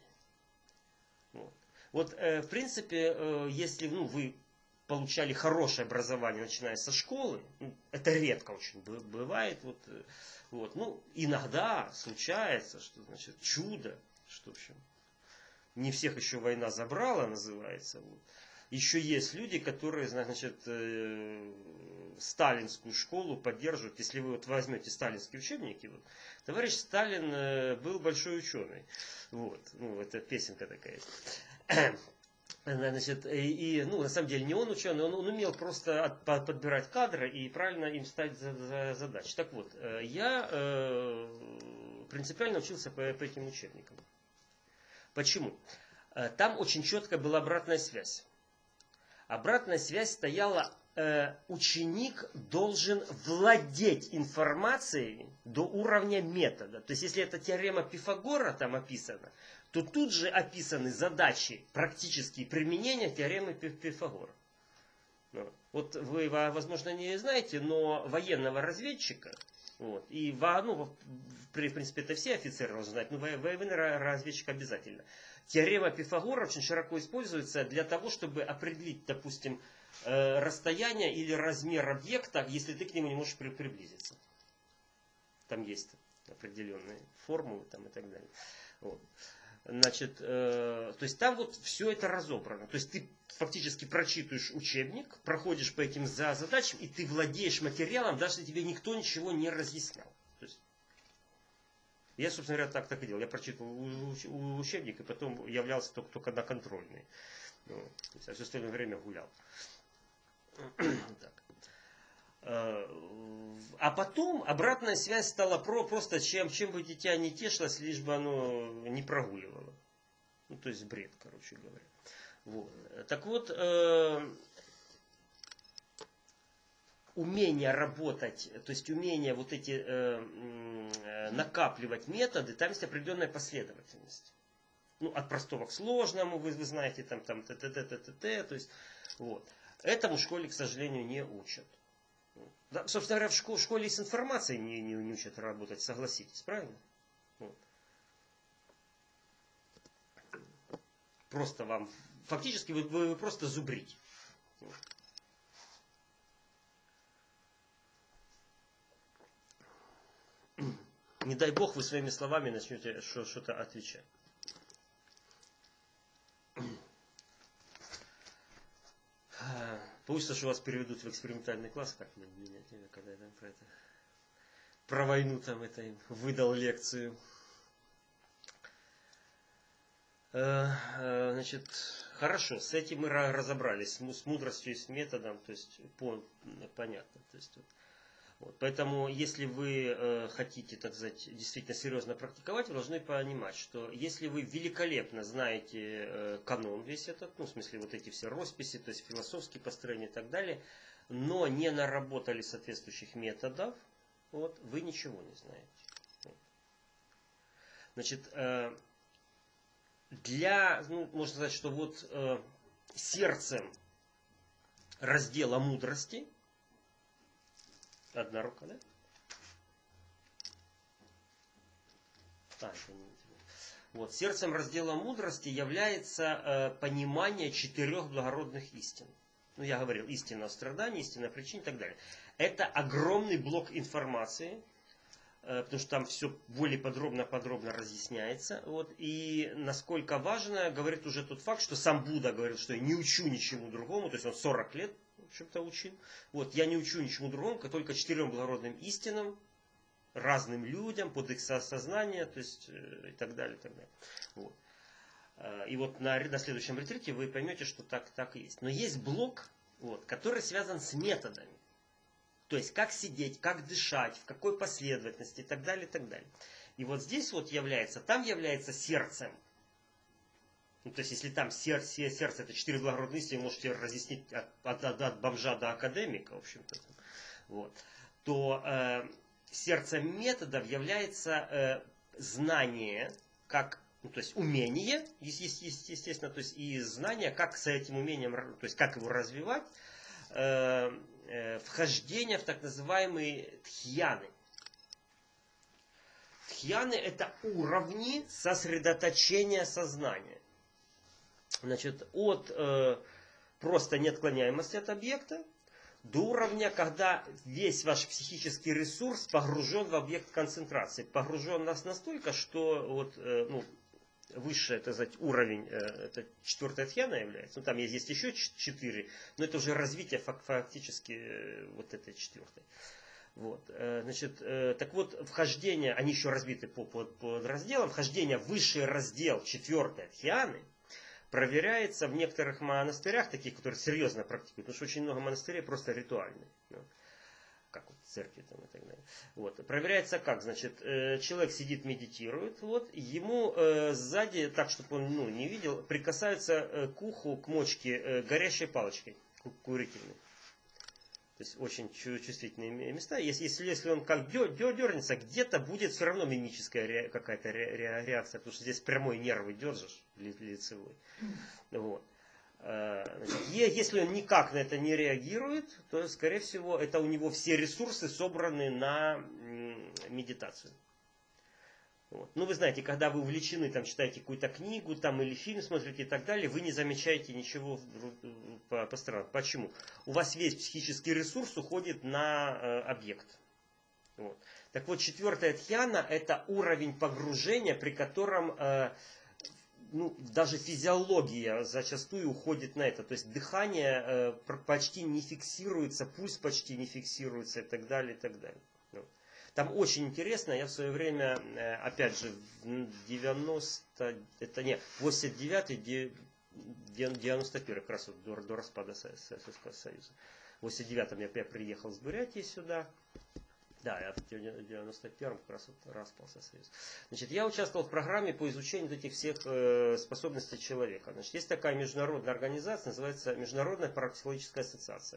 Вот, в принципе, если вы получали хорошее образование, начиная со школы, это редко очень бывает. Вот, ну, иногда случается, что значит чудо, что в общем не всех еще война забрала, называется. Вот. Еще есть люди, которые, значит, сталинскую школу поддерживают. Если вы вот возьмете сталинские учебники, вот, товарищ Сталин был большой ученый. Вот, ну, это песенка такая есть. Значит, ну, на самом деле не он ученый, он умел просто подбирать кадры и правильно им ставить задачи. Так вот, я принципиально учился по этим учебникам. Почему? Там очень четко была обратная связь. Обратная связь стояла, ученик должен владеть информацией до уровня метода. То есть, если это теорема Пифагора там описана, то тут же описаны задачи, практические применения теоремы Пифагора. Вот вы, возможно, не знаете, но военного разведчика, вот, и в принципе, это все офицеры должны знать, но военный разведчик обязательно. Теорема Пифагора очень широко используется для того, чтобы определить, допустим, расстояние или размер объекта, если ты к нему не можешь приблизиться. Там есть определенные формулы там, и так далее. Вот. Значит, то есть там вот все это разобрано. То есть ты фактически прочитываешь учебник, проходишь по этим задачам, и ты владеешь материалом, даже если тебе никто ничего не разъяснял. То есть, я, собственно говоря, так и делал. Я прочитывал учебник, и потом являлся только на контрольные. Ну, а все остальное время гулял. Так. А потом обратная связь стала просто чем бы дитя не тешилось, лишь бы оно не прогуливало. Ну, то есть бред, короче говоря. Вот. Так вот, умение работать, то есть умение вот эти накапливать методы, там есть определенная последовательность. Ну, от простого к сложному, вы знаете, там, т. То есть, вот. Этому в школе, к сожалению, не учат. Да, собственно говоря, в школе с информацией не учат работать, согласитесь, правильно? Вот. Просто вам, фактически вы просто зубрите. Вот. Не дай бог вы своими словами начнете что-то отвечать. Получится, что вас переведут в экспериментальный класс, как меня, когда я там про войну там это им выдал лекцию. Значит, хорошо, с этим мы разобрались, с мудростью и с методом, то есть понятно. То есть, вот. Поэтому, если вы хотите, так сказать, действительно серьезно практиковать, вы должны понимать, что если вы великолепно знаете канон весь этот, ну, в смысле, вот эти все росписи, то есть философские построения и так далее, но не наработали соответствующих методов, вот, вы ничего не знаете. Вот. Значит, можно сказать, что вот сердцем раздела мудрости, одна рука, да? Это не вот, сердцем раздела мудрости является понимание 4 благородных истин. Ну, я говорил, истина о страдании, истина о причине и так далее. Это огромный блок информации, потому что там все более подробно разъясняется. Вот, и насколько важно, говорит уже тот факт, что сам Будда говорил, что я не учу ничему другому, то есть он 40 лет в общем-то учил. Вот, я не учу ничему другому, как только 4 благородным истинам, разным людям, под их сознание, то есть и так далее, и так далее. Вот. И вот на следующем ретрите вы поймете, что так и есть. Но есть блок, вот, который связан с методами. То есть, как сидеть, как дышать, в какой последовательности и так далее, и так далее. И вот здесь вот там является сердцем. Ну, то есть, если там сердце это 4 благородные истины, вы можете разъяснить от бомжа до академика, в общем-то. Вот. То сердцем методов является знание, как, ну, то есть умение, естественно, то есть и знание, как с этим умением, то есть как его развивать, вхождение в так называемые тхьяны. Тхьяны это уровни сосредоточения сознания. Значит, от просто неотклоняемости от объекта до уровня, когда весь ваш психический ресурс погружен в объект концентрации. Погружен нас настолько, что вот, высший, так сказать, уровень, это 4-я тхьяна является. Ну, там есть еще 4, но это уже развитие фактически вот этой 4-й. Вот, значит, так вот, вхождение, они еще разбиты по разделам, вхождение в высший раздел 4-й тхьяны проверяется в некоторых монастырях, таких, которые серьезно практикуют, потому что очень много монастырей просто ритуальные. Вот. Как вот в церкви там и так далее. Вот. Проверяется как? Значит, человек сидит, медитирует, вот, ему сзади, так, чтобы он не видел, прикасаются к уху, к мочке горящей палочкой курительной. То есть очень чувствительные места. Если он как дернется, где-то будет все равно мимическая какая-то реакция, потому что здесь прямой нервы держишь, лицевой. Вот. Значит, если он никак на это не реагирует, то, скорее всего, это у него все ресурсы собраны на медитацию. Вот. Ну, вы знаете, когда вы увлечены, там, читаете какую-то книгу там, или фильм смотрите и так далее, вы не замечаете ничего по сторонам. Почему? У вас весь психический ресурс уходит на объект. Вот. Так вот, 4-я тхьяна – это уровень погружения, при котором даже физиология зачастую уходит на это. То есть дыхание почти не фиксируется, пульс почти не фиксируется и так далее, и так далее. Там очень интересно, я в свое время, опять же, в 89-й, 91 как раз вот до распада Советского Союза. В 89-м я приехал с Бурятии сюда. Да, я в 91-м как раз вот распался Союз. Значит, я участвовал в программе по изучению вот этих всех способностей человека. Значит, есть такая международная организация, называется Международная парапсихологическая ассоциация.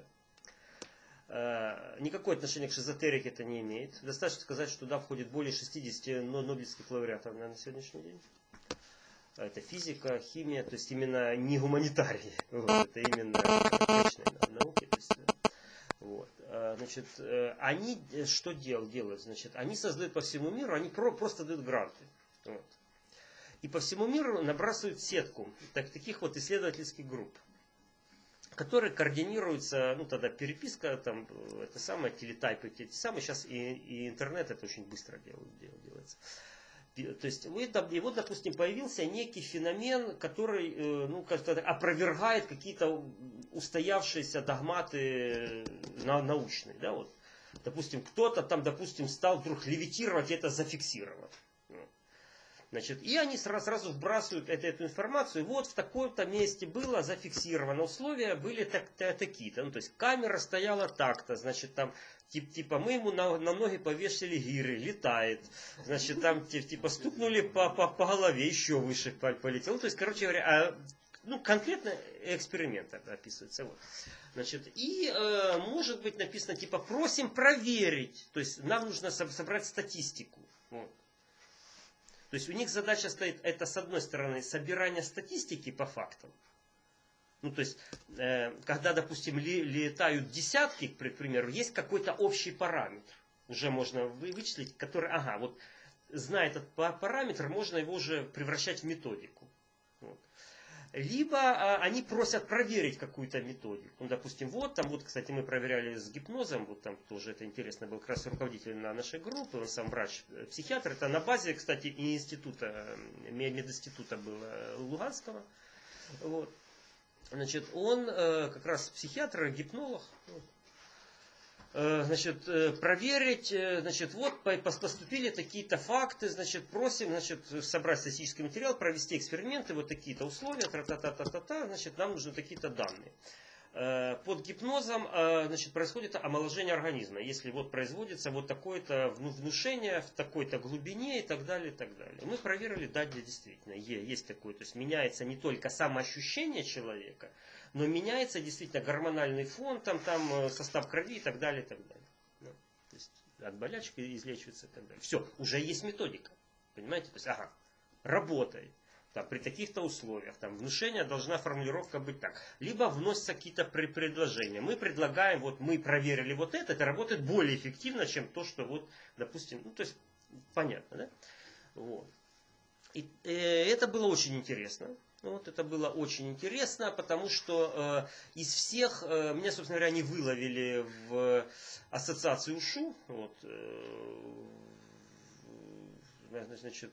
Никакое отношение к шизотерике это не имеет. Достаточно сказать, что туда входит более 60 нобелевских лауреатов на сегодняшний день. Это физика, химия, то есть именно не гуманитарии. Вот, это именно точные науки. То есть, вот. Значит, они что делают? Значит, они создают по всему миру, они просто дают гранты. Вот. И по всему миру набрасывают сетку таких вот исследовательских групп, которые координируются, ну тогда переписка, там, это самое, телетайпы, эти самые, сейчас и интернет это очень быстро делается. То есть, и вот, допустим, появился некий феномен, который ну, как-то опровергает какие-то устоявшиеся догматы научные. Да, вот. Допустим, кто-то там, допустим, стал вдруг левитировать, это зафиксировать. Значит, и они сразу вбрасывают эту информацию. Вот в таком-то месте было зафиксировано. Условия были такие-то. Ну, то есть камера стояла так-то. Значит, там типа мы ему на ноги повешали гиры, летает. Значит, там типа стукнули по голове, еще выше полетел. Ну, то есть, короче говоря, ну, конкретно эксперимент описывается. Вот. Значит, и может быть написано типа просим проверить. То есть нам нужно собрать статистику. Вот. То есть у них задача стоит, это с одной стороны, собирание статистики по фактам. Ну, то есть, когда, допустим, летают десятки, к примеру, есть какой-то общий параметр. Уже можно вычислить, который, ага, вот зная этот параметр, можно его уже превращать в методику. Вот. Либо они просят проверить какую-то методику. Ну, допустим, вот там, вот, кстати, мы проверяли с гипнозом, вот там тоже это интересно, был как раз руководитель нашей группы, он сам врач-психиатр, это на базе, кстати, и института, мединститута было Луганского. Вот. Значит, он как раз психиатр, гипнолог. Значит, проверить, значит, вот поступили такие-то факты, значит, просим, значит, собрать статистический материал, провести эксперименты, вот такие-то условия, тра-та-та-та-та-та, значит, нам нужны такие-то данные. Под гипнозом, значит, происходит омоложение организма, если вот производится вот такое-то внушение в такой-то глубине и так далее, и так далее. Мы проверили, да, действительно, есть такое, то есть меняется не только самоощущение человека, но меняется действительно гормональный фон, там состав крови и так далее, и так далее. Ну, то есть от болячек излечивается и так далее. Все, уже есть методика. Понимаете? То есть, ага, работает. Там, при таких-то условиях. Там, внушение должна формулировка быть так. Либо вносятся какие-то предложения. Мы предлагаем, вот мы проверили вот это работает более эффективно, чем то, что вот, допустим, ну, то есть, понятно, да? Вот. И это было очень интересно. Вот это было очень интересно, потому что из всех, меня, собственно говоря, они выловили в ассоциацию УШУ. Вот, значит,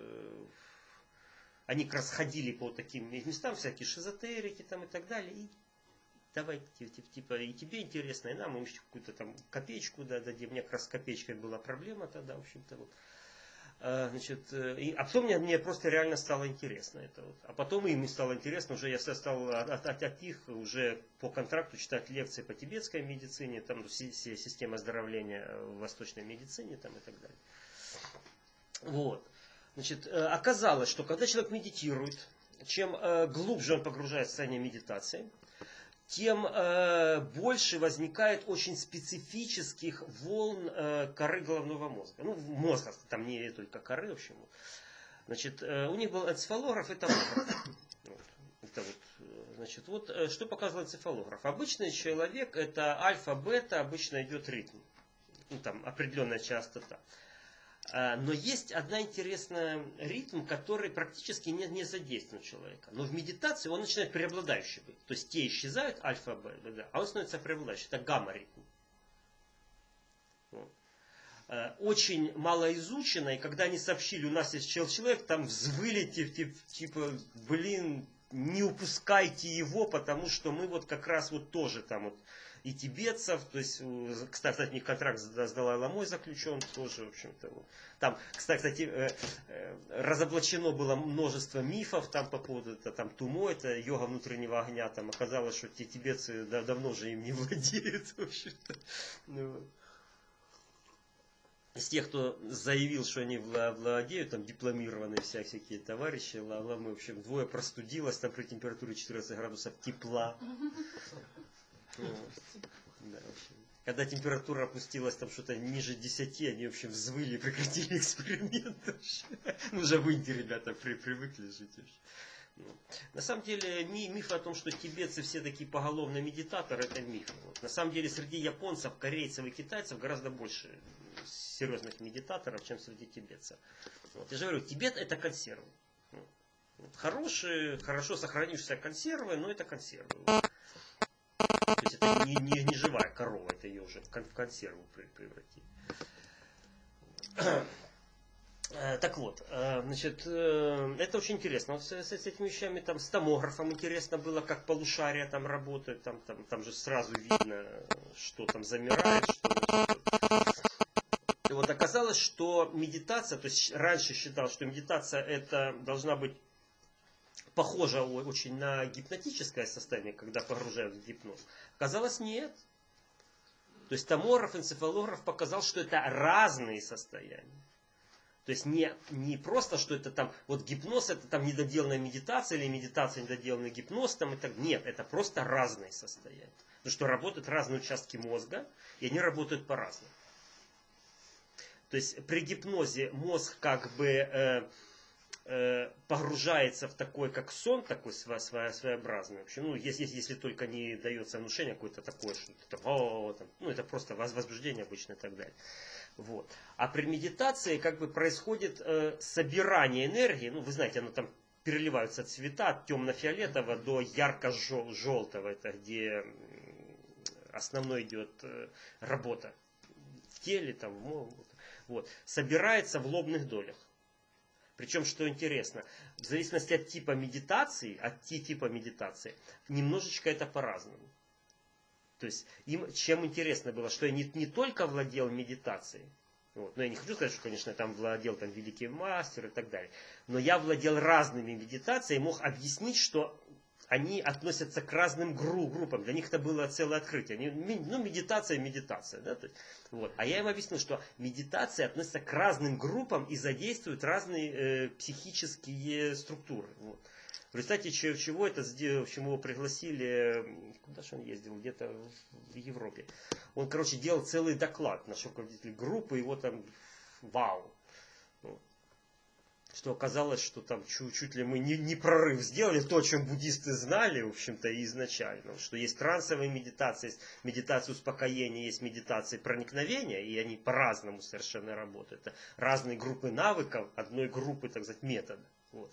они как раз ходили по таким местам, всякие шизотерики там и так далее. И давайте, типа, и тебе интересно, и нам, мы еще какую-то там копеечку дадим. У меня как раз с копеечкой была проблема тогда, в общем-то, вот. Значит, а потом мне просто реально стало интересно это. Вот. А потом им стало интересно, уже я стал от них уже по контракту читать лекции по тибетской медицине, там система оздоровления в восточной медицине там, и так далее. Вот. Значит, оказалось, что когда человек медитирует, чем глубже он погружается в состояние медитации, тем больше возникает очень специфических волн коры головного мозга. Ну, мозга, там не только коры, в общем. Значит, у них был энцефалограф и томограф. Вот. Это вот, значит, вот что показывал энцефалограф. Обычный человек, это альфа-бета, обычно идет ритм. Ну, там определенная частота. Но есть одна интересная ритм, который практически не задействует человека. Но в медитации он начинает преобладающий быть. То есть те исчезают, альфа, бета, а он становится преобладающий. Это гамма-ритм. Вот. Очень мало изучено, и когда они сообщили, у нас есть человек, там взвыли, типа, блин, не упускайте его, потому что мы вот как раз вот тоже там вот и тибетцев. То есть, кстати, у них контракт с Далай-ламой заключен тоже, в общем-то. Вот. Там, кстати, разоблачено было множество мифов там по поводу там тумо, это йога внутреннего огня. Там оказалось, что те тибетцы давно же им не владеют, в общем-то. Ну, из тех, кто заявил, что они владеют, там дипломированные всякие товарищи, ламы, в общем, двое простудилось там при температуре 14 градусов тепла. Да, в общем. Когда температура опустилась там что-то ниже 10, они, в общем, взвыли, прекратили эксперимент. Ну, уже в Индии ребята привыкли жить. На самом деле, миф о том, что тибетцы все такие поголовно медитаторы, это миф. Вот. На самом деле, среди японцев, корейцев и китайцев гораздо больше серьезных медитаторов, чем среди тибетцев. Вот. Я же говорю, Тибет это консервы. Вот. Хорошие, хорошо сохранившиеся консервы, но это консервы. То есть это не живая корова, это ее уже в консерву превратить. Так вот, значит, это очень интересно. Вот с этими вещами, там, с томографом интересно было, как полушария там работают. Там же сразу видно, что там замирает, что... И вот оказалось, что медитация, то есть раньше считал, что медитация это должна быть похожа очень на гипнотическое состояние, когда погружают в гипноз. Оказалось, нет. То есть томограф, энцефалограф показал, что это разные состояния. То есть не просто, что это там, вот гипноз это там недоделанная медитация, или медитация недоделанный гипноз, там и так. Нет, это просто разные состояния. Потому что работают разные участки мозга, и они работают по-разному. То есть при гипнозе мозг как бы погружается в такой, как сон, такой своеобразный. Вообще, ну, если только не дается внушение какое-то такое, что это, ну, это просто возбуждение обычно и так далее. Вот. А при медитации как бы происходит собирание энергии, ну, вы знаете, оно там переливаются цвета от темно-фиолетового до ярко-желтого, это где основной идет работа в теле, там, в мозге. Вот. Собирается в лобных долях. Причем, что интересно, в зависимости от типа медитации, немножечко это по-разному. То есть, им чем интересно было, что я не только владел медитацией, вот, но я не хочу сказать, что, конечно, я там владел там, великий мастер и так далее, но я владел разными медитациями и мог объяснить, что они относятся к разным группам. Для них это было целое открытие. Ну, медитация. Да? То есть, вот. А я им объяснил, что медитация относится к разным группам и задействует разные психические структуры. Вот. В результате чего это сделал, к чему его пригласили, куда же он ездил, где-то в Европе. Он, короче, делал целый доклад, наш руководитель группы, его там, вау. Что оказалось, что там чуть ли мы не прорыв сделали, то, о чем буддисты знали, в общем-то, изначально. Что есть трансовые медитации, есть медитация успокоения, есть медитации проникновения, и они по-разному совершенно работают. Это разные группы навыков, одной группы, так сказать, метода. Вот.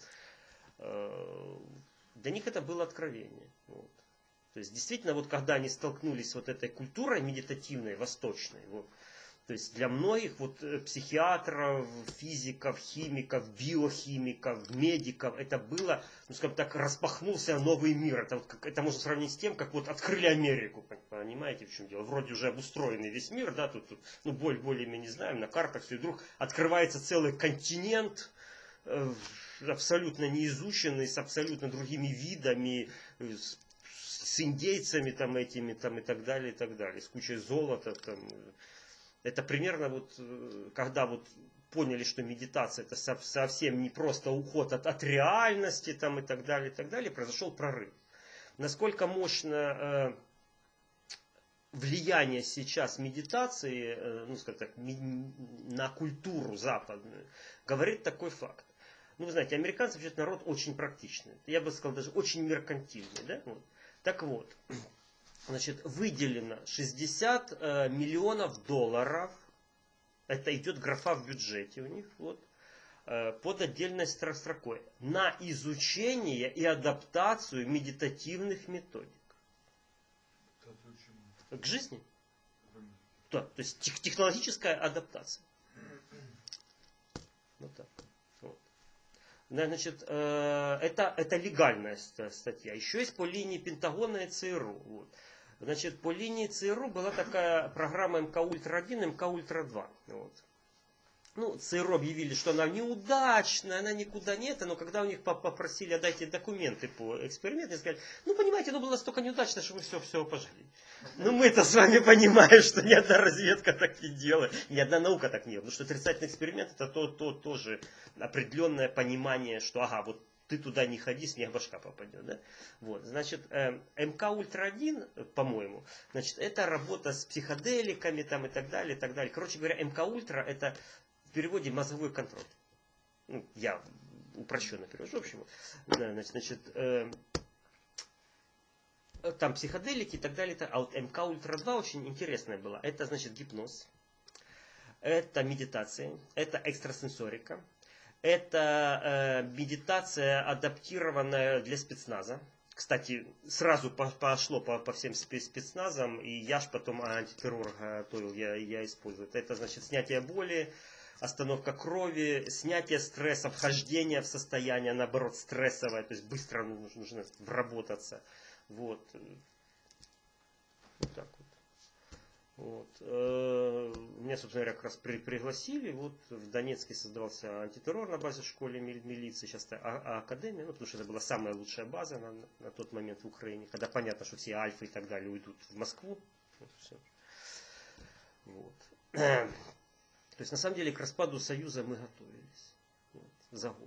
Для них это было откровение. Вот. То есть, действительно, вот когда они столкнулись с вот этой культурой медитативной, восточной, вот, то есть для многих вот, психиатров, физиков, химиков, биохимиков, медиков это было, ну скажем так, распахнулся новый мир. Это можно сравнить с тем, как вот открыли Америку. Понимаете, в чем дело? Вроде уже обустроенный весь мир, да, тут ну, более-менее не знаем, на картах все, и вдруг открывается целый континент, абсолютно неизученный, с абсолютно другими видами, с индейцами там этими там, и так далее, с кучей золота там. Это примерно вот, когда вот поняли, что медитация это совсем не просто уход от реальности там, и так далее, произошел прорыв. Насколько мощно влияние сейчас медитации, ну, скажем так, на культуру западную, говорит такой факт. Ну, вы знаете, американцы вообще народ очень практичный. Я бы сказал, даже очень меркантильный. Да? Вот. Так вот. Значит, выделено 60 миллионов долларов, это идет графа в бюджете у них, вот, под отдельной строкой, на изучение и адаптацию медитативных методик. К жизни. Да, то есть технологическая адаптация. Вот так. Вот. Значит, это легальная статья. Еще есть по линии Пентагона и ЦРУ. Вот. Значит, по линии ЦРУ была такая программа МК Ультра-1, МК Ультра-2. Вот. Ну, ЦРУ объявили, что она неудачная, она никуда не это, но когда у них попросили отдайте документы по эксперименту, они сказали, ну, понимаете, оно было настолько неудачно, что мы все пожалели. Ну, мы-то с вами понимаем, что ни одна разведка так не делает, ни одна наука так не делает. Потому что отрицательный эксперимент это тоже определенное понимание, что ага, вот ты туда не ходи, с них башка попадет. Да? Вот, значит, МК Ультра-1, по-моему, значит, это работа с психоделиками там, и так далее, и так далее. Короче говоря, МК Ультра это в переводе мозговой контроль. Ну, я упрощенно перевожу, в общем. Значит, там психоделики и так далее. А вот МК Ультра-2 очень интересная была. Это, значит, гипноз. Это медитация. Это экстрасенсорика. Это медитация, адаптированная для спецназа. Кстати, сразу пошло по всем спецназам. И я ж потом антитеррор готовил. Я использую. Это, значит, снятие боли. Остановка крови, снятие стресса, вхождение в состояние, наоборот, стрессовое, то есть быстро нужно вработаться. Вот. Вот так вот. Меня, собственно говоря, как раз пригласили. Вот в Донецке создавался антитеррор на базе школы милиции. Сейчас это академия, ну, потому что это была самая лучшая база на тот момент в Украине. Когда понятно, что все альфы и так далее уйдут в Москву. Вот, все. Вот. То есть, на самом деле, к распаду Союза мы готовились. Вот, за год.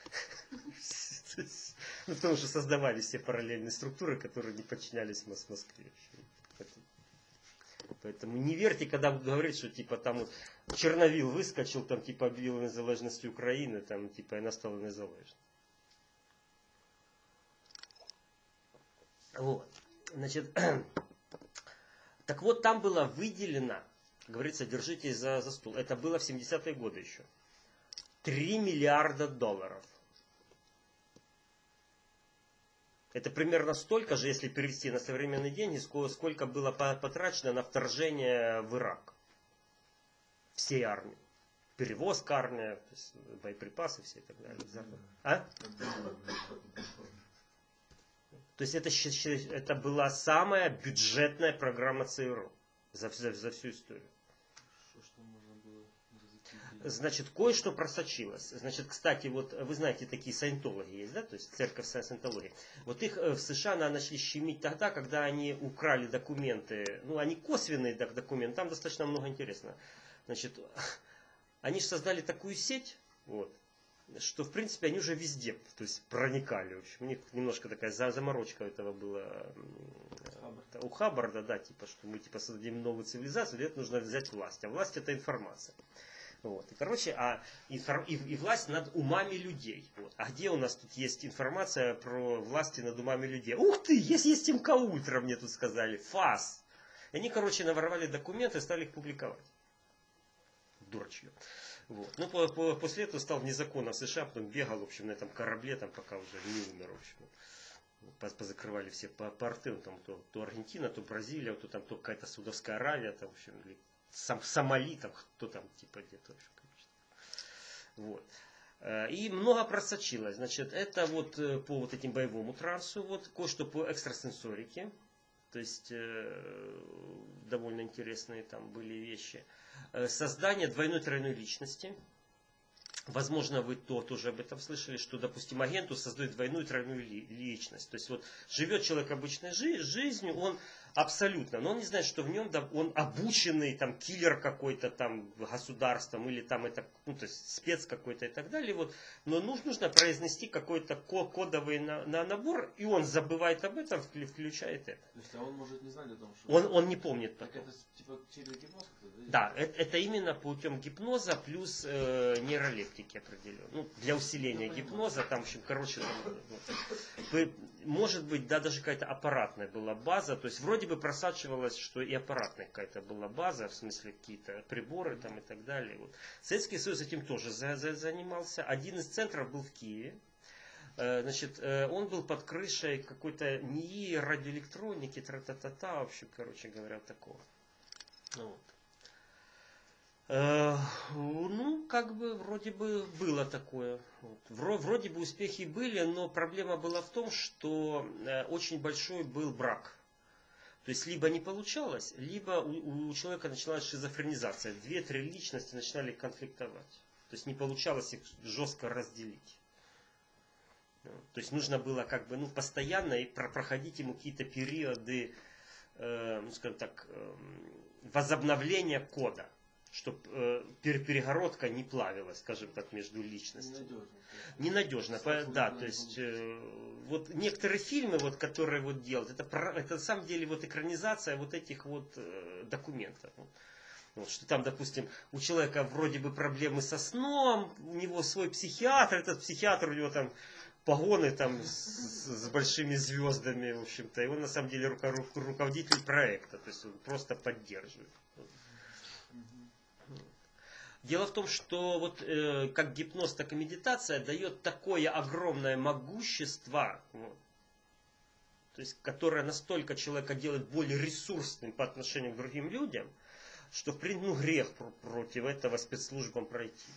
Ну, потому что создавались все параллельные структуры, которые не подчинялись Москве. Поэтому не верьте, когда будут говорить, что типа там вот Черновил выскочил, там типа объявил незалежность Украины, там типа и она стала незалежной. Вот. Значит, так вот там было выделено, говорится, держитесь за стул. Это было в 70-е годы еще. $3 миллиарда. Это примерно столько же, если перевести на современные деньги, сколько было потрачено на вторжение в Ирак. Всей армии. Перевозка армии, то есть боеприпасы все и так далее. А? То есть это была самая бюджетная программа ЦРУ за всю историю. Значит, кое-что просочилось. Значит, кстати, вот вы знаете, такие саентологи есть, да, то есть церковь саентологии. Вот их в США начали щемить тогда, когда они украли документы, ну, они косвенные документы, там достаточно много интересного. Значит, они же создали такую сеть, вот, что, в принципе, они уже везде, то есть, проникали. В общем, у них немножко такая заморочка этого была у Хаббарда, да, типа, что мы типа создадим новую цивилизацию, для этого нужно взять власть. А власть это информация. Вот. И, короче, и власть над умами людей. Вот. А где у нас тут есть информация про власти над умами людей? Ух ты, есть МК Ультра, мне тут сказали. ФАС. И они, короче, наворовали документы и стали их публиковать. Дурачье. Вот. Ну, после этого стал вне закона в США, потом бегал, в общем, на этом корабле, там, пока уже не умер, в общем. Позакрывали все порты, там, то Аргентина, то Бразилия, то какая-то Саудовская Аравия, там, в общем, Сомали, там, кто там, типа, где-то, в общем, вот. И много просочилось. Значит, это вот по вот этим боевому трансу, вот, кое-что по экстрасенсорике. То есть, довольно интересные там были вещи. Создание двойной-тройной личности. Возможно, вы тоже об этом слышали, что, допустим, агенту создают двойную тройную личность. То есть, вот живет человек обычной жизнью, он абсолютно, но он не знает, что в нем он обученный там киллер какой-то там государством или там это, ну, то есть спец какой-то и так далее. Вот. Но нужно произнести какой-то кодовый набор, и он забывает об этом, включает это. То есть, а он может не знать о том, что... Он не помнит потом. Так это типа через гипноз? Да, это именно путем гипноза плюс нейролептики определенно. Ну, для усиления гипноза, там, в общем, короче, там, может быть, да, даже какая-то аппаратная была база, то есть вроде бы просачивалось, что и аппаратная какая-то была база, в смысле какие-то приборы там и так далее. Вот. Советский Союз этим тоже занимался. Один из центров был в Киеве. Значит, он был под крышей какой-то НИИ радиоэлектроники, тра-та-та-та, в общем, короче говоря, такого. Вот. Ну, как бы, вроде бы было такое. Вот. Вроде бы успехи были, но проблема была в том, что очень большой был брак. То есть, либо не получалось, либо у человека началась шизофренизация. 2-3 личности начинали конфликтовать. То есть, не получалось их жестко разделить. То есть, нужно было как бы, постоянно и проходить ему какие-то периоды, скажем так, возобновления кода, чтобы перегородка не плавилась, скажем так, между личностями. Ненадежно. Да, то есть вот некоторые фильмы, вот, которые вот делают, это на самом деле вот экранизация вот этих вот документов. Вот, что там, допустим, у человека вроде бы проблемы со сном, у него свой психиатр, этот психиатр, у него там погоны там с большими звездами, в общем-то, и он на самом деле руководитель проекта, то есть он просто поддерживает. Дело в том, что вот как гипноз, так и медитация дает такое огромное могущество, вот, то есть, которое настолько человека делает более ресурсным по отношению к другим людям, что грех против этого спецслужбам пройти.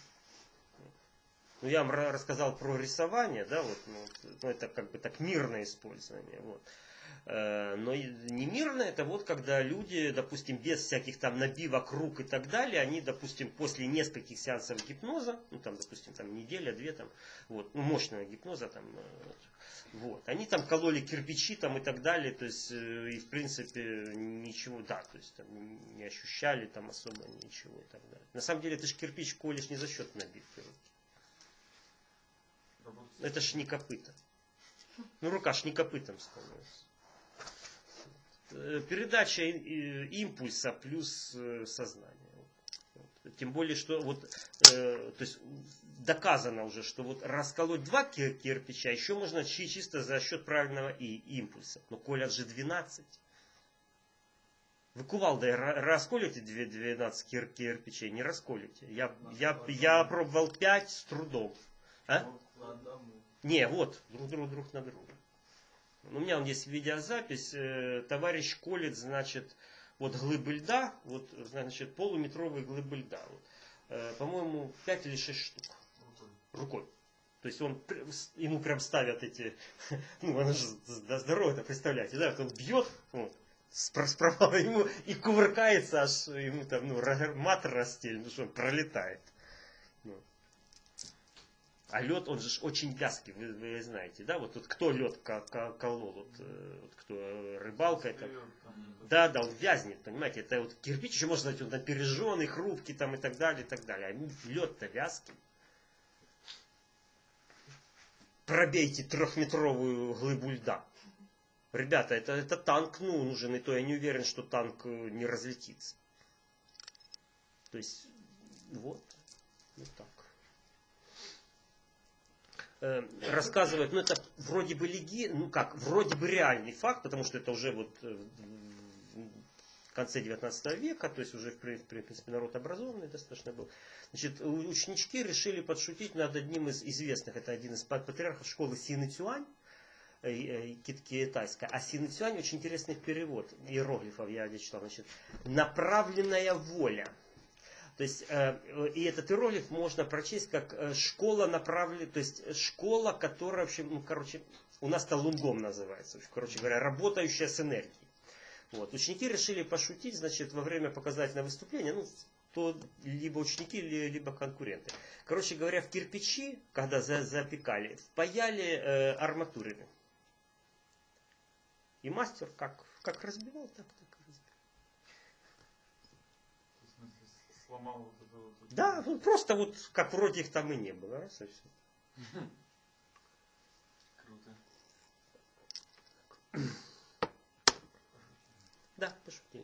Я вам рассказал про рисование, да, вот, это как бы так мирное использование. Вот. Но не мирно это вот когда люди, допустим, без всяких там набивок рук и так далее, они, допустим, после нескольких сеансов гипноза, там, допустим, там неделя-две, там, вот, мощного гипноза, там, вот, они там кололи кирпичи там и так далее, то есть, и в принципе ничего, да, то есть там не ощущали там особо ничего и так далее. На самом деле ты же кирпич колешь не за счет набивки руки. Это ж не копыта. Рука ж не копытом становится. Передача импульса плюс сознание. Тем более, что вот, то есть доказано уже, что вот расколоть 2 кирпича еще можно чисто за счет правильного импульса. Но колят же 12. Вы кувалдой расколите 12 кирпичей? Не расколите. Я пробовал 5 с трудом. А? Не, вот, друг на друга. У меня есть видеозапись, товарищ колет, значит, вот глыбы льда, вот, значит, полуметровые глыбы льда. Вот, по-моему, 5 или 6 штук. Рукой. То есть ему прям ставят эти, он же здоровый-то, представляете, да, вот он бьет, вот, справа ему и кувыркается, аж ему там, мат растель, что он пролетает. А лед, он же очень вязкий, вы знаете, да? Вот кто лед колол, вот кто рыбалка, это... Да, он вязнет, понимаете, это вот кирпич еще можно сказать, он пережженный, хрупкий там и так далее, и так далее. А лед-то вязкий. Пробейте 3-метровую глыбу льда. Ребята, это танк нужен, и то я не уверен, что танк не разлетится. То есть, вот так. Рассказывают, это вроде бы вроде бы реальный факт, потому что это уже вот в конце 19 века, то есть уже в принципе народ образованный достаточно был. Значит, ученички решили подшутить над одним из известных, это один из патриархов школы Синьцюань, китайская. А Синьцюань очень интересный перевод иероглифов, я читал, значит, направленная воля. То есть, и этот иероглиф можно прочесть как школа направленная, то есть школа, которая вообще, у нас-то лунгом называется, короче говоря, работающая с энергией. Вот. Ученики решили пошутить, значит, во время показательного выступления, то либо ученики, либо конкуренты. Короче говоря, в кирпичи, когда запекали, впаяли арматурины. И мастер как разбивал, так и разбивал. Сломал вот это вот. Да, просто вот как вроде их там и не было. Раз и все. Круто. Да, пошутили.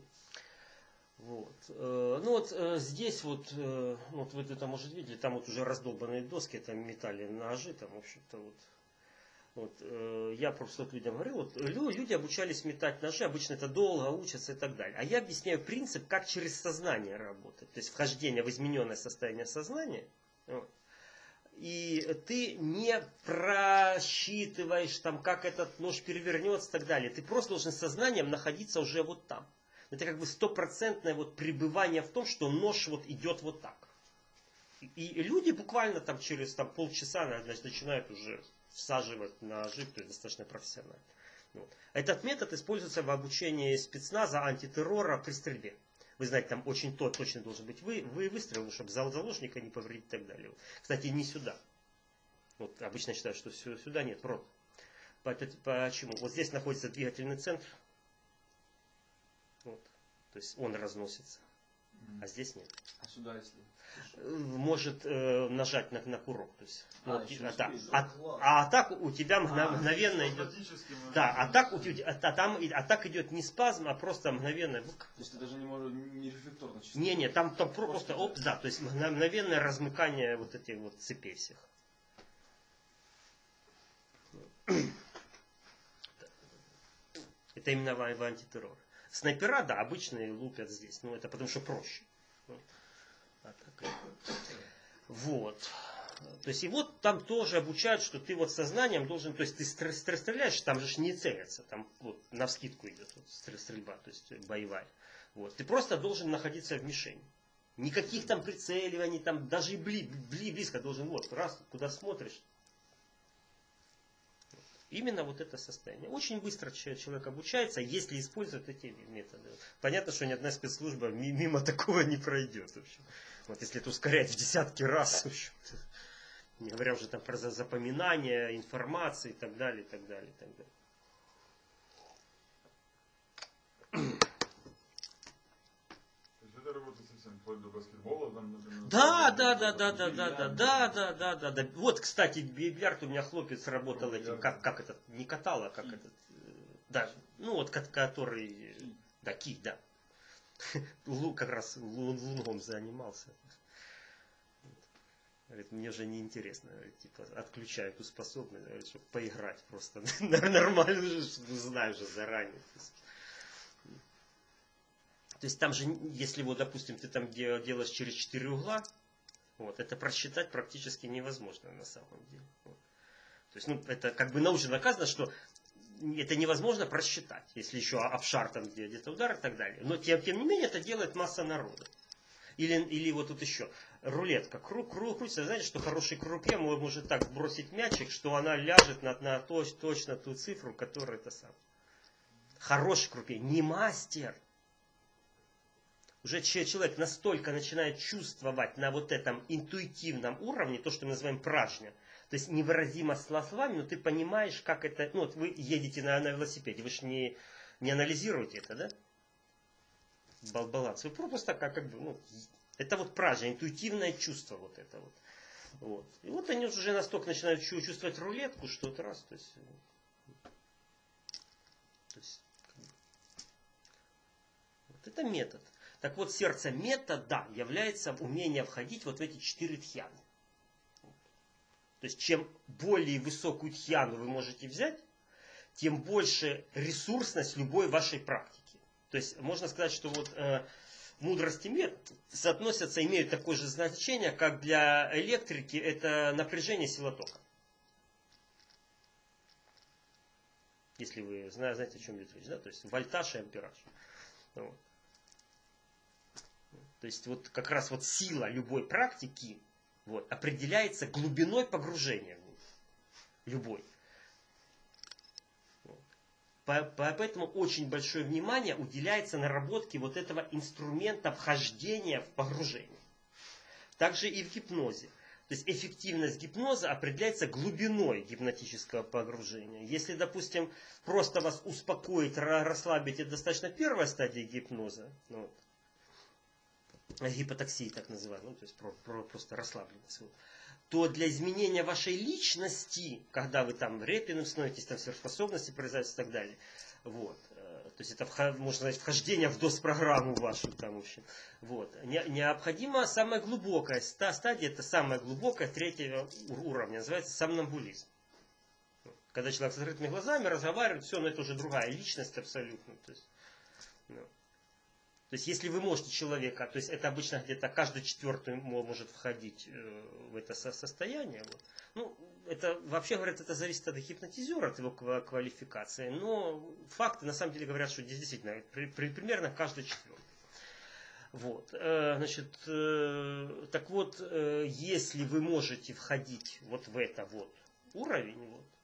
Вот. Здесь вот вы это, может, видели, там вот уже раздолбанные доски, там металли, ножи, там, в общем-то, я просто людям говорил, люди обучались метать ножи, обычно это долго учатся и так далее. А я объясняю принцип, как через сознание работать. То есть вхождение в измененное состояние сознания. Вот. И ты не просчитываешь, там, как этот нож перевернется и так далее. Ты просто должен сознанием находиться уже вот там. Это как бы 100% вот пребывание в том, что нож вот идет вот так. И люди буквально там через полчаса, значит, начинают уже всаживать ножи, то есть достаточно профессионально. Вот. Этот метод используется в обучении спецназа антитеррора при стрельбе. Вы знаете, там очень точно должен быть выстрел, чтобы заложника не повредить и так далее. Кстати, не сюда. Вот обычно считают, что сюда нет, в рот. Почему? Вот здесь находится двигательный центр. Вот. То есть он разносится. А здесь нет. А сюда если? Может нажать на курок. То есть, да. а так у тебя мгновенно идет. Да, а так идет не спазм, а просто мгновенно. То есть ты даже не рефлекторно чувствуешь? Не, там просто да, то есть мгновенное размыкание вот этих вот цепей всех. Это именно в антитеррор. Снайпера, да, обычные лупят здесь. Ну, это потому что проще. Вот. То есть, и вот там тоже обучают, что ты вот сознанием должен, то есть ты стреляешь, там же не целятся, там вот навскидку идет вот, стрельба, то есть боевая. Вот. Ты просто должен находиться в мишени. Никаких там прицеливаний, там даже и близко должен, вот, раз, куда смотришь. Именно вот это состояние. Очень быстро человек обучается, если использует эти методы. Понятно, что ни одна спецслужба мимо такого не пройдет. В общем. Вот если это ускорять в десятки раз, в общем, не говоря уже там про запоминание информации и так далее, и так далее, и так далее. Это работает совсем вплоть до баскетбола, там, например. Да. Вот, кстати, бильярд у меня хлопец работал этим, как этот, не катал, а как этот, да, ну вот, который, да, кий, да. Как раз лунгом занимался. Говорит, мне же неинтересно, типа, отключаю эту способность, говорит, чтобы поиграть просто. Нормально, знаю же заранее. То есть там же, если вот, допустим, ты там делаешь через 4 угла, вот, это просчитать практически невозможно на самом деле. Вот. То есть, ну, это как бы научно доказано, что это невозможно просчитать, если еще обшар там где-то удар и так далее. Но тем не менее это делает масса народа. Или вот тут еще рулетка, круг крутится, знаете, что хороший крупье может так бросить мячик, что она ляжет на точно ту цифру, которая это сам. Хороший крупье, не мастер. Уже человек настолько начинает чувствовать на вот этом интуитивном уровне, то, что мы называем пражня. То есть невыразимо словами, но ты понимаешь, как это... Ну, вот вы едете на велосипеде, вы же не анализируете это, да? Баланс. Вы просто как бы... Ну, это вот пражня, интуитивное чувство вот это вот. Вот. И вот они уже настолько начинают чувствовать рулетку, что это раз, то есть вот это метод. Так вот, сердце метода является умение входить вот в эти 4 тхьяны. То есть, чем более высокую тхьяну вы можете взять, тем больше ресурсность любой вашей практики. То есть, можно сказать, что вот мудрость и метод соотносятся, имеют такое же значение, как для электрики это напряжение, сила тока. Если вы знаете, о чем идет речь, да? То есть, вольтаж и ампераж. Вот. То есть вот как раз вот сила любой практики вот, определяется глубиной погружения в нее. Любой. Вот. Поэтому очень большое внимание уделяется наработке вот этого инструмента вхождения в погружение. Также и в гипнозе. То есть эффективность гипноза определяется глубиной гипнотического погружения. Если, допустим, просто вас успокоить, расслабить, это достаточно первая стадия гипноза. Вот. Гипотаксии так называемой, ну, то есть просто расслабленность. Вот. То для изменения вашей личности, когда вы там рэпиным становитесь, там сверхспособности произойдут и так далее, вот. То есть это, можно сказать, вхождение в DOS-программу вашу там, в общем. Вот. Необходима самая глубокая стадия, это самая глубокая, 3-го уровня, называется сомнамбулизм. Когда человек с закрытыми глазами разговаривает, все, но это уже другая личность абсолютно. То есть, ну. То есть, если вы можете человека, то есть это обычно где-то каждый 4-й может входить в это состояние. Вот. Ну, это, вообще говорят, это зависит от гипнотизера, от его квалификации. Но факты на самом деле говорят, что действительно примерно каждый 4-й. Вот. Значит, так вот, если вы можете входить вот в это вот уровень, вот,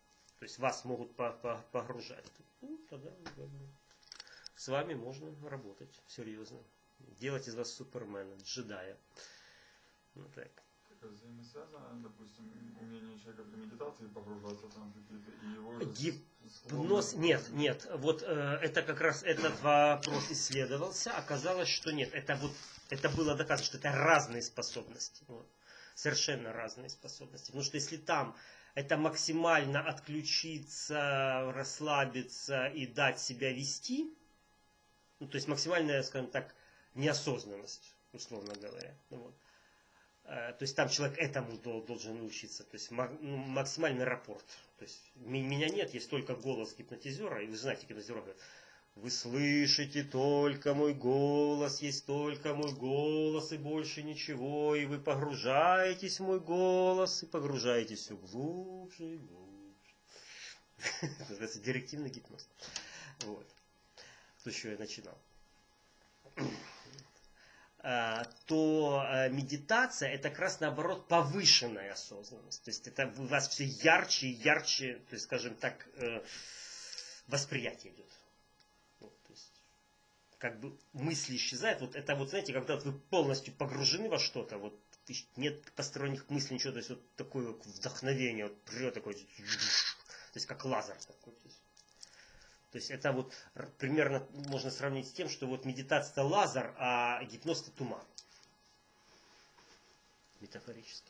То есть вас могут погружать. Ну, тогда как бы, с вами можно работать серьезно. Делать из вас супермена, джедая. Ну так. Как взаимосвязано, допустим, умение человека при медитации погружаться там какие-то и его Гипноз, нет. Вот это как раз этот вопрос исследовался. Оказалось, что нет. Это было доказано, что это разные способности. Вот. Совершенно разные способности. Потому что если там это максимально отключиться, расслабиться и дать себя вести, ну, то есть максимальная, скажем так, неосознанность, условно говоря. Вот. То есть там человек этому должен научиться. То есть максимальный рапорт. То есть меня нет, есть только голос гипнотизера. И вы знаете, гипнотизер говорит: вы слышите только мой голос, есть только мой голос и больше ничего. И вы погружаетесь в мой голос и погружаетесь все глубже и глубже. Это называется директивный гипноз. Вот. Что еще я начинал. То медитация это как раз наоборот повышенная осознанность. То есть это у вас все ярче и ярче, то есть, скажем так, восприятие идет. Вот, то есть, как бы мысли исчезают. Вот это вот, знаете, когда вот вы полностью погружены во что-то, вот нет посторонних мыслей, ничего, то есть вот такое вот вдохновение, вот прет такое, то есть как лазер такой. То есть это вот примерно можно сравнить с тем, что вот медитация это лазер, а гипноз это туман. Метафорически.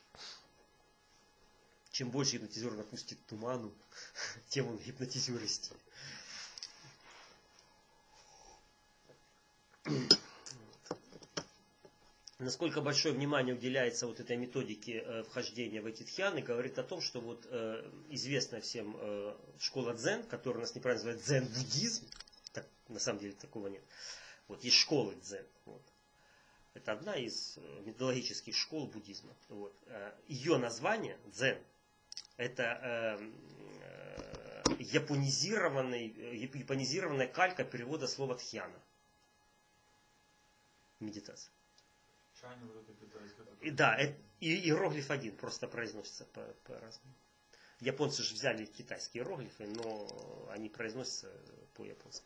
Чем больше гипнотизер напустит туману, тем он гипнотизирует. Насколько большое внимание уделяется вот этой методике вхождения в эти дхьяны, говорит о том, что вот известная всем школа дзен, которая у нас неправильно называют дзен-буддизм, так, на самом деле такого нет. Вот есть школы дзен. Вот. Это одна из методологических школ буддизма. Вот. Ее название дзен это японизированная калька перевода слова дхьяна. Медитация. Вот это китайское. Да, иероглиф один просто произносится по-разному. Японцы же взяли китайские иероглифы, но они произносятся по-японски.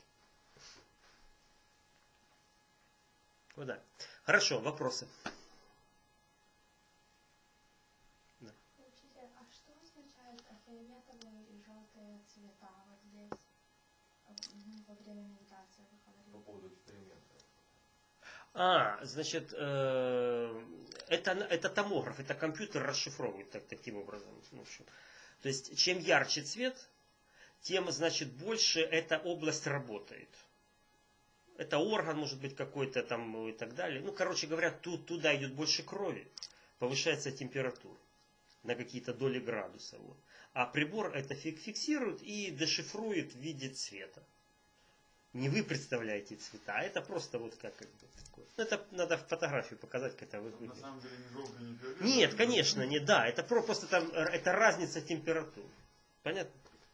Вот да. Хорошо, вопросы. Да. Учитель, а что означает фиолетовые и желтые цвета вот здесь во время медитации вы говорили? По поводу эксперимента. Значит, это томограф, это компьютер расшифровывает таким образом. В общем. То есть, чем ярче цвет, тем, значит, больше эта область работает. Это орган, может быть, какой-то там и так далее. Ну, короче говоря, туда идет больше крови, повышается температура на какие-то доли градуса. Вот. А прибор это фиксирует и дешифрует в виде цвета. Не вы представляете цвета, а это просто вот как бы такое. Это надо в фотографию показать, как это выглядит. На самом деле не желтый, не фиолетовый. Нет, конечно, не да. Это просто там это разница температур. Понятно?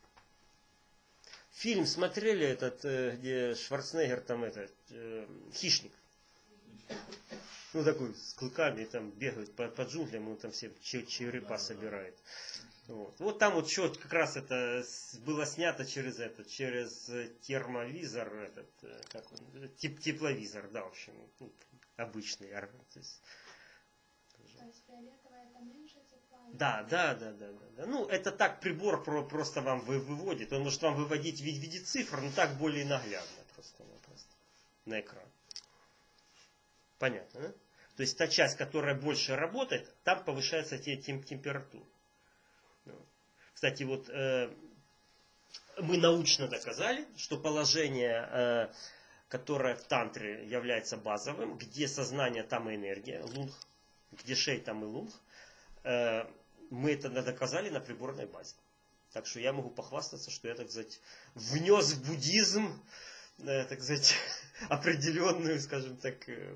Фильм смотрели этот, где Шварценеггер там хищник. Ну такой с клыками там бегает по джунглям, он там все черепа собирает. Вот там вот что как раз это было снято через термовизор, тепловизор, да, в общем, обычный. То есть фиолетовое это меньше тепла? Да. Ну, это так прибор просто вам выводит. Он может вам выводить в виде цифр, но так более наглядно просто на экран. Понятно, да? То есть та часть, которая больше работает, там повышается температура. Кстати, вот мы научно доказали, что положение, которое в тантре является базовым, где сознание, там и энергия, лунг, где шей, там и лунг, мы это доказали на приборной базе. Так что я могу похвастаться, что я, так сказать, внес в буддизм, так сказать, определенную, скажем так,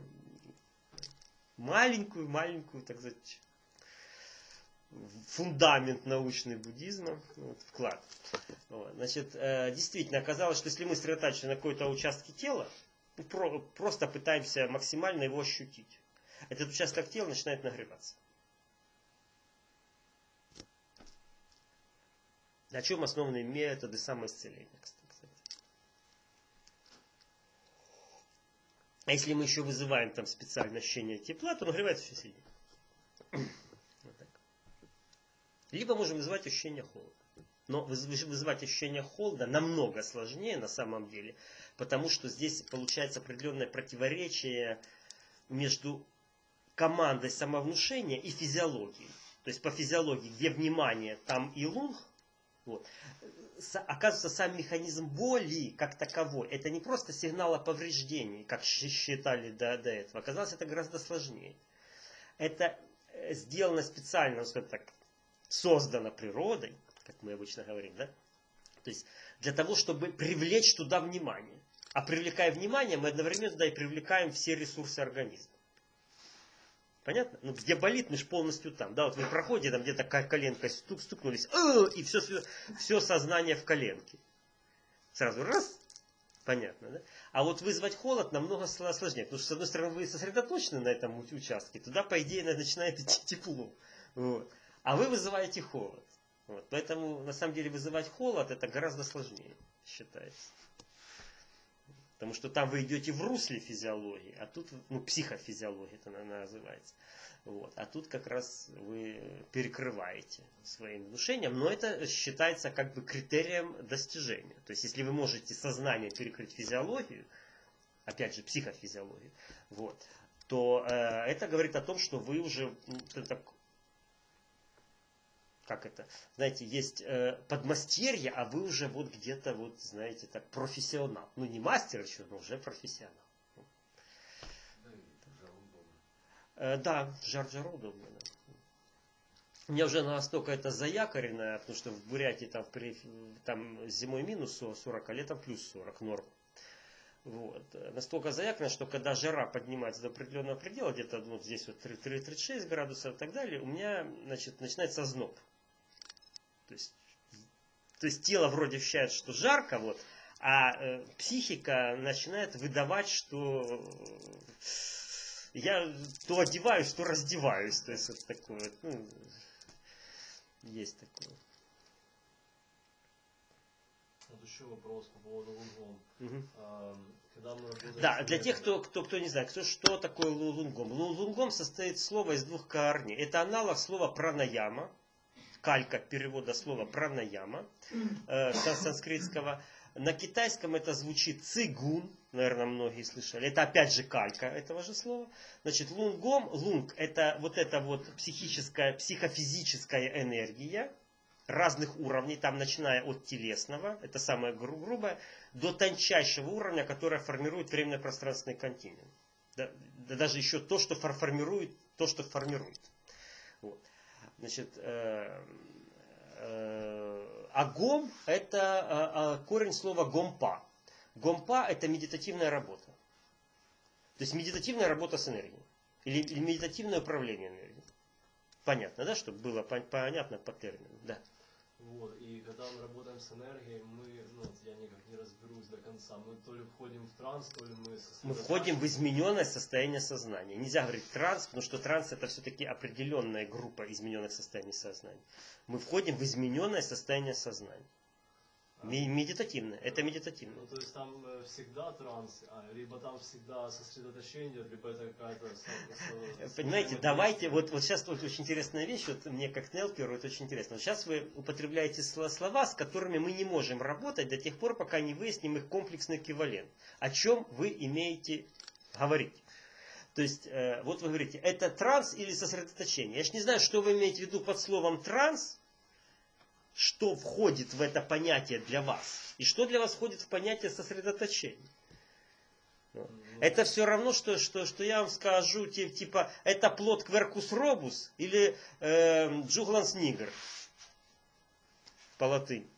маленькую, так сказать, фундамент научный буддизма, вклад. Значит, действительно оказалось, что если мы сосредотачиваемся на какой-то участке тела, просто пытаемся максимально его ощутить, этот участок тела начинает нагреваться. На чем основаны методы самоисцеления, кстати. А если мы еще вызываем там специальное ощущение тепла, то нагревается все сильнее. Вот так. Либо можем вызывать ощущение холода. Но вызывать ощущение холода намного сложнее на самом деле, потому что здесь получается определенное противоречие между командой самовнушения и физиологией. То есть по физиологии, где внимание, там и лунг. Вот. Оказывается, сам механизм боли как таковой, это не просто сигнал о повреждении, как считали до этого. Оказалось, это гораздо сложнее. Это сделано специально, скажем так, создано природой, как мы обычно говорим, да? То есть для того, чтобы привлечь туда внимание. А привлекая внимание, мы одновременно туда и привлекаем все ресурсы организма. Понятно? Ну, где болит, мы же полностью там. Да, вот вы проходите, там где-то коленкой стукнулись, и все сознание в коленке. Сразу раз, понятно, да? А вот вызвать холод намного сложнее. Потому что, с одной стороны, вы сосредоточены на этом участке, туда, по идее, начинает идти тепло. Вот. А вы вызываете холод. Вот. Поэтому, на самом деле, вызывать холод, это гораздо сложнее, считается. Потому что там вы идете в русле физиологии, а тут, психофизиология это называется. Вот. А тут как раз вы перекрываете своим внушением, но это считается как бы критерием достижения. То есть, если вы можете сознанием перекрыть физиологию, опять же, психофизиологию, вот, то это говорит о том, что вы уже, знаете, есть подмастерье, а вы уже вот где-то, вот, знаете, так, профессионал. Ну, не мастер еще, но уже профессионал. Да, жар удобно. Да. У меня уже настолько это заякорено, потому что в Бурятии там зимой минус 40, а летом плюс 40 норм. Вот. Настолько заякорено, что когда жара поднимается до определенного предела, где-то вот здесь вот 36 градусов и так далее, у меня, начинается озноб. То есть тело вроде ощущает, что жарко, вот, а психика начинает выдавать, что я то одеваюсь, то раздеваюсь. То есть вот такое, есть такое. Вот еще вопрос по поводу лунгом. Когда мы работаем Да, для тех, кто не знает, что такое лунгом. Лунгом состоит слово из двух корней. Это аналог слова пранаяма. Калька перевода слова пранаяма санскритского. На китайском это звучит цигун, наверное, многие слышали. Это опять же калька этого же слова. Значит, лунг это вот психофизическая энергия разных уровней, там начиная от телесного, это самое грубое, до тончайшего уровня, которое формирует временно-пространственный континуум. Да, даже еще то, что формирует. Вот. Значит, гом это корень слова гомпа. Гомпа это медитативная работа. То есть медитативная работа с энергией. Или медитативное управление энергией. Понятно, да, чтобы было понятно по термину. Да. Вот, и когда мы работаем с энергией, я никак не разберусь до конца. Мы то ли входим в транс, то ли мы входим в измененное состояние сознания. Нельзя говорить транс, потому что транс это все-таки определенная группа измененных состояний сознания. Мы входим в измененное состояние сознания. Медитативное. Это медитативное. То есть там всегда транс, либо там всегда сосредоточение, либо это какая-то... Понимаете, давайте, вот сейчас вот очень интересная вещь, вот мне как нелперу это очень интересно. Вот сейчас вы употребляете слова, с которыми мы не можем работать до тех пор, пока не выясним их комплексный эквивалент. О чем вы имеете говорить? То есть, вот вы говорите, это транс или сосредоточение. Я же не знаю, что вы имеете в виду под словом транс, что входит в это понятие для вас, и что для вас входит в понятие сосредоточения. Это все равно, что я вам скажу, типа, это плод кверкус робус или джугланс нигр по латыни.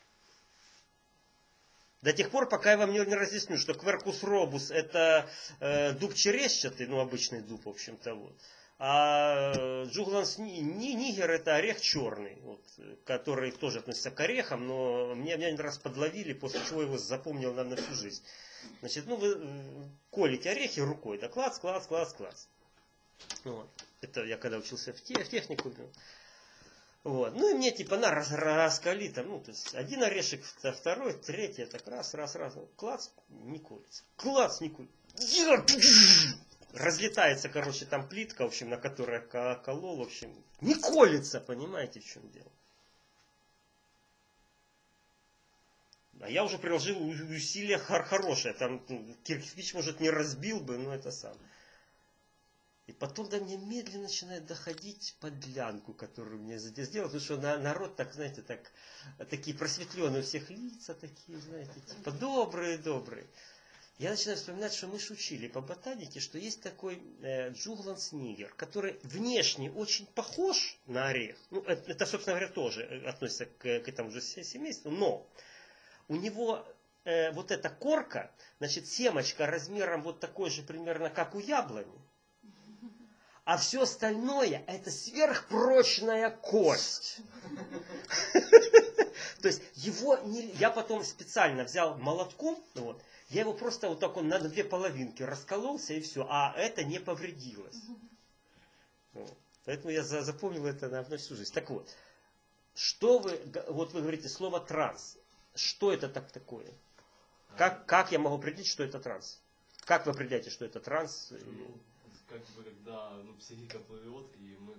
До тех пор, пока я вам не разъясню, что кверкус робус это дуб черещатый, обычный дуб, в общем-то, вот. А джугланс нигер это орех черный, вот, который тоже относится к орехам, но меня один раз подловили, после чего его запомнил на всю жизнь. Значит, вы колите орехи рукой, да, клац, клац, клац, клац. Вот. Это я когда учился в техникуме. Вот. Ну и мне типа на раскали там, ну, то есть один орешек, второй, третий, так раз, клац, не колется. Клац, не колется. Разлетается, короче, там плитка, в общем, на которой я колол, в общем, не колется, понимаете, в чем дело. А я уже приложил усилия хорошее, там кирпич, может, не разбил бы, но это сам. И потом до меня медленно начинает доходить подлянку, которую мне сделал, потому что народ так, знаете, такие просветленные у всех лица, такие, знаете, типа добрые. Я начинаю вспоминать, что мы шучили по ботанике, что есть такой Джугланс Нигер, который внешне очень похож на орех. Ну, это, собственно говоря, тоже относится к этому же семейству, но у него вот эта корка, значит, семечка размером вот такой же примерно, как у яблони. А все остальное это сверхпрочная кость. То есть его я потом специально взял молотком, вот, я его просто вот так он на две половинки раскололся и все, а это не повредилось. Вот. Поэтому я запомнил это на всю жизнь. Так вот, вот вы говорите слово транс. Что это такое? Как я могу определить, что это транс? Как вы определяете, что это транс? Как бы когда психика плывет, и мы,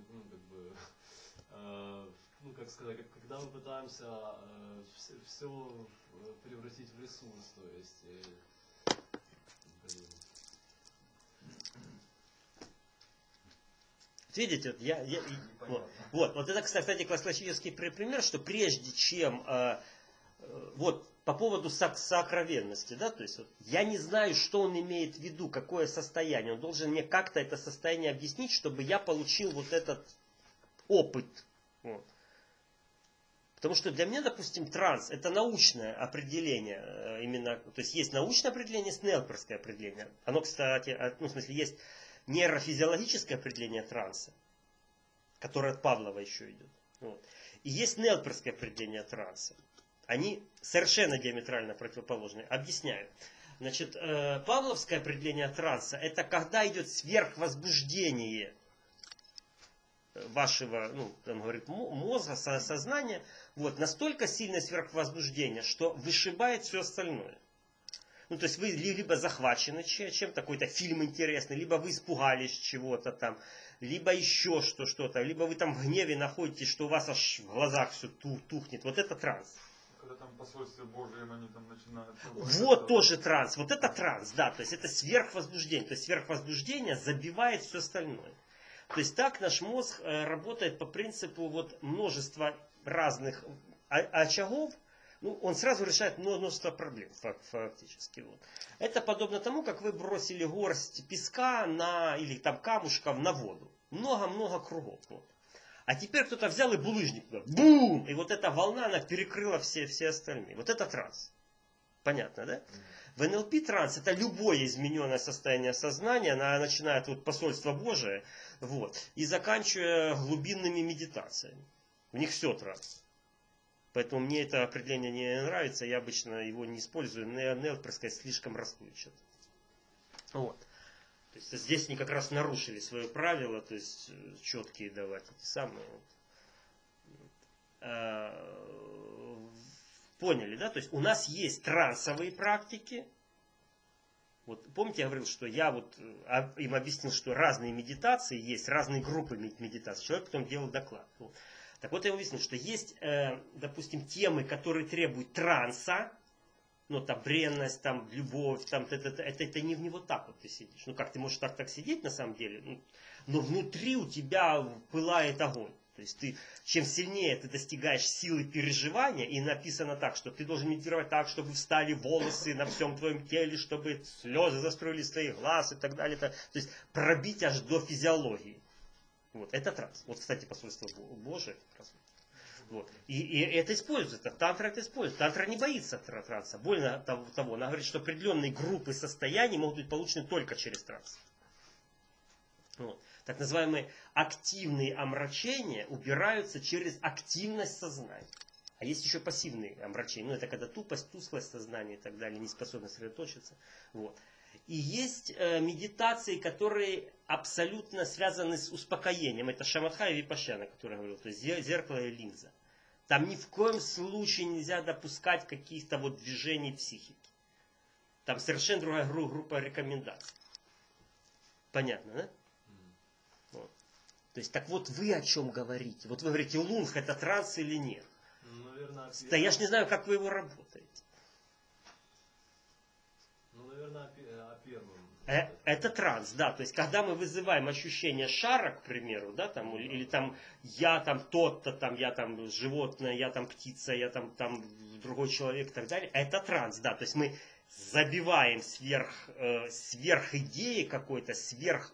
как сказать, когда мы пытаемся все превратить в ресурс, то есть, Видите, вот это, кстати, классический пример, что прежде чем, вот по поводу сокровенности, да, то есть вот, я не знаю, что он имеет в виду, какое состояние, он должен мне как-то это состояние объяснить, чтобы я получил вот этот опыт. Вот. Потому что для меня, допустим, транс это научное определение, именно, то есть научное определение, снелперское определение. Оно, кстати, в смысле, есть нейрофизиологическое определение транса, которое от Павлова еще идет. Вот. И есть снелперское определение транса. Они совершенно диаметрально противоположные. Объясняю. Значит, павловское определение транса это когда идет сверхвозбуждение вашего, там говорит, мозга, сознания, вот, настолько сильное сверхвозбуждение, что вышибает все остальное. Ну, то есть вы либо захвачены чем-то, какой-то фильм интересный, либо вы испугались чего-то там, либо еще что-то, либо вы там в гневе находитесь, что у вас аж в глазах все тухнет. Вот это транс. Когда там посольствие Божие, они там начинают... Вот тоже транс. Вот это транс, да. То есть это сверхвозбуждение. То есть сверхвозбуждение забивает все остальное. То есть так наш мозг работает по принципу вот множества разных очагов. Ну, он сразу решает множество проблем фактически. Вот. Это подобно тому, как вы бросили горсть песка или там камушков на воду. Много-много кругов. Вот. А теперь кто-то взял и булыжник туда. Бум! И вот эта волна, она перекрыла все остальные. Вот это транс. Понятно, да? В НЛП транс это любое измененное состояние сознания, начиная от посольства Божие, вот, и заканчивая глубинными медитациями. У них все транс. Поэтому мне это определение не нравится, я обычно его не использую. Нелперское слишком расплывчато. Вот. То есть здесь они как раз нарушили свои правила, то есть четкие давать эти самые. Поняли, да? То есть у нас есть трансовые практики. Вот помните, я говорил, что я вот им объяснил, что разные медитации есть, разные группы медитаций. Человек потом делал доклад. Вот. Так вот я объяснил, что есть, допустим, темы, которые требуют транса. Ну, там, бренность, там, любовь, там, это не вот так вот ты сидишь. Ну, как ты можешь так сидеть на самом деле, но внутри у тебя пылает огонь. То есть чем сильнее ты достигаешь силы переживания, и написано так, что ты должен медитировать так, чтобы встали волосы на всем твоем теле, чтобы слезы застроились из твоих глаз и так далее. То есть пробить аж до физиологии. Вот, это транс. Вот, кстати, посольство Божие. Вот. И это используется. Тантра это использует. Тантра не боится транса. Более того, она говорит, что определенные группы состояний могут быть получены только через транс. Вот. Так называемые активные омрачения убираются через активность сознания. А есть еще пассивные омрачения. Ну, это когда тупость, тусклость сознания и так далее, неспособность сосредоточиться. Вот. И есть медитации, которые абсолютно связаны с успокоением. Это шаматха и випашьяна, о которой я говорил. То есть зеркало и линза. Там ни в коем случае нельзя допускать каких-то вот движений психики. Там совершенно другая группа рекомендаций. Понятно, да? Вот. То есть, так вот вы о чем говорите? Вот вы говорите, лунг это транс или нет? Ну, наверное, Да я ж не знаю, как вы его работаете. Ну, наверное, о первом. Это транс, да. То есть, когда мы вызываем ощущение шара, к примеру, да, там, или там я там тот-то, там, я там животное, я там птица, я там другой человек и так далее, это транс, да. То есть мы забиваем сверх идеи какой-то, сверх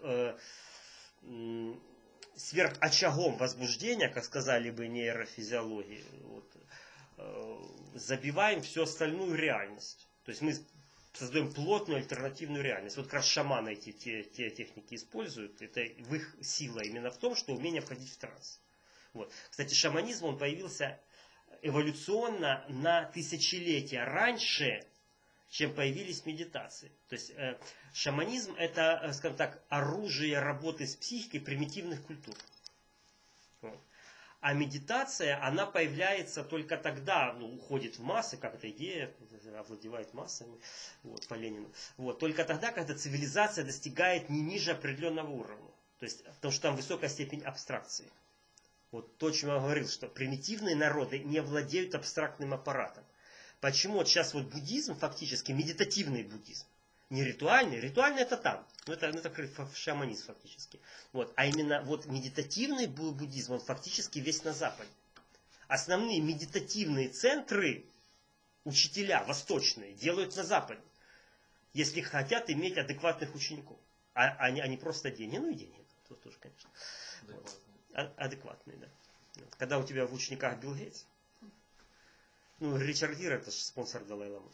очагом возбуждения, как сказали бы нейрофизиологи, вот, забиваем всю остальную реальность. То есть мы создаем плотную альтернативную реальность. Вот как раз шаманы те техники используют. Это в их сила именно в том, что умение входить в транс. Вот. Кстати, шаманизм, он появился эволюционно на тысячелетия раньше, чем появились медитации. То есть шаманизм это, скажем так, оружие работы с психикой примитивных культур. Вот. А медитация, она появляется только тогда, уходит в массы, как эта идея овладевает массами, вот, по Ленину. Вот, только тогда, когда цивилизация достигает не ниже определенного уровня. То есть, потому что там высокая степень абстракции. Вот то, о чем я говорил, что примитивные народы не владеют абстрактным аппаратом. Почему вот сейчас вот буддизм фактически медитативный буддизм? Не ритуальный, ритуальный это там, это шаманизм фактически. Вот. А именно вот медитативный буддизм, он фактически весь на Западе. Основные медитативные центры учителя восточные делают на Западе, если хотят иметь адекватных учеников. А не просто деньги. Ну и деньги, это тоже, конечно. Адекватные, да. Когда у тебя в учениках Билл Гейтс, ну, Ричард Гир это же спонсор Далай-ламы.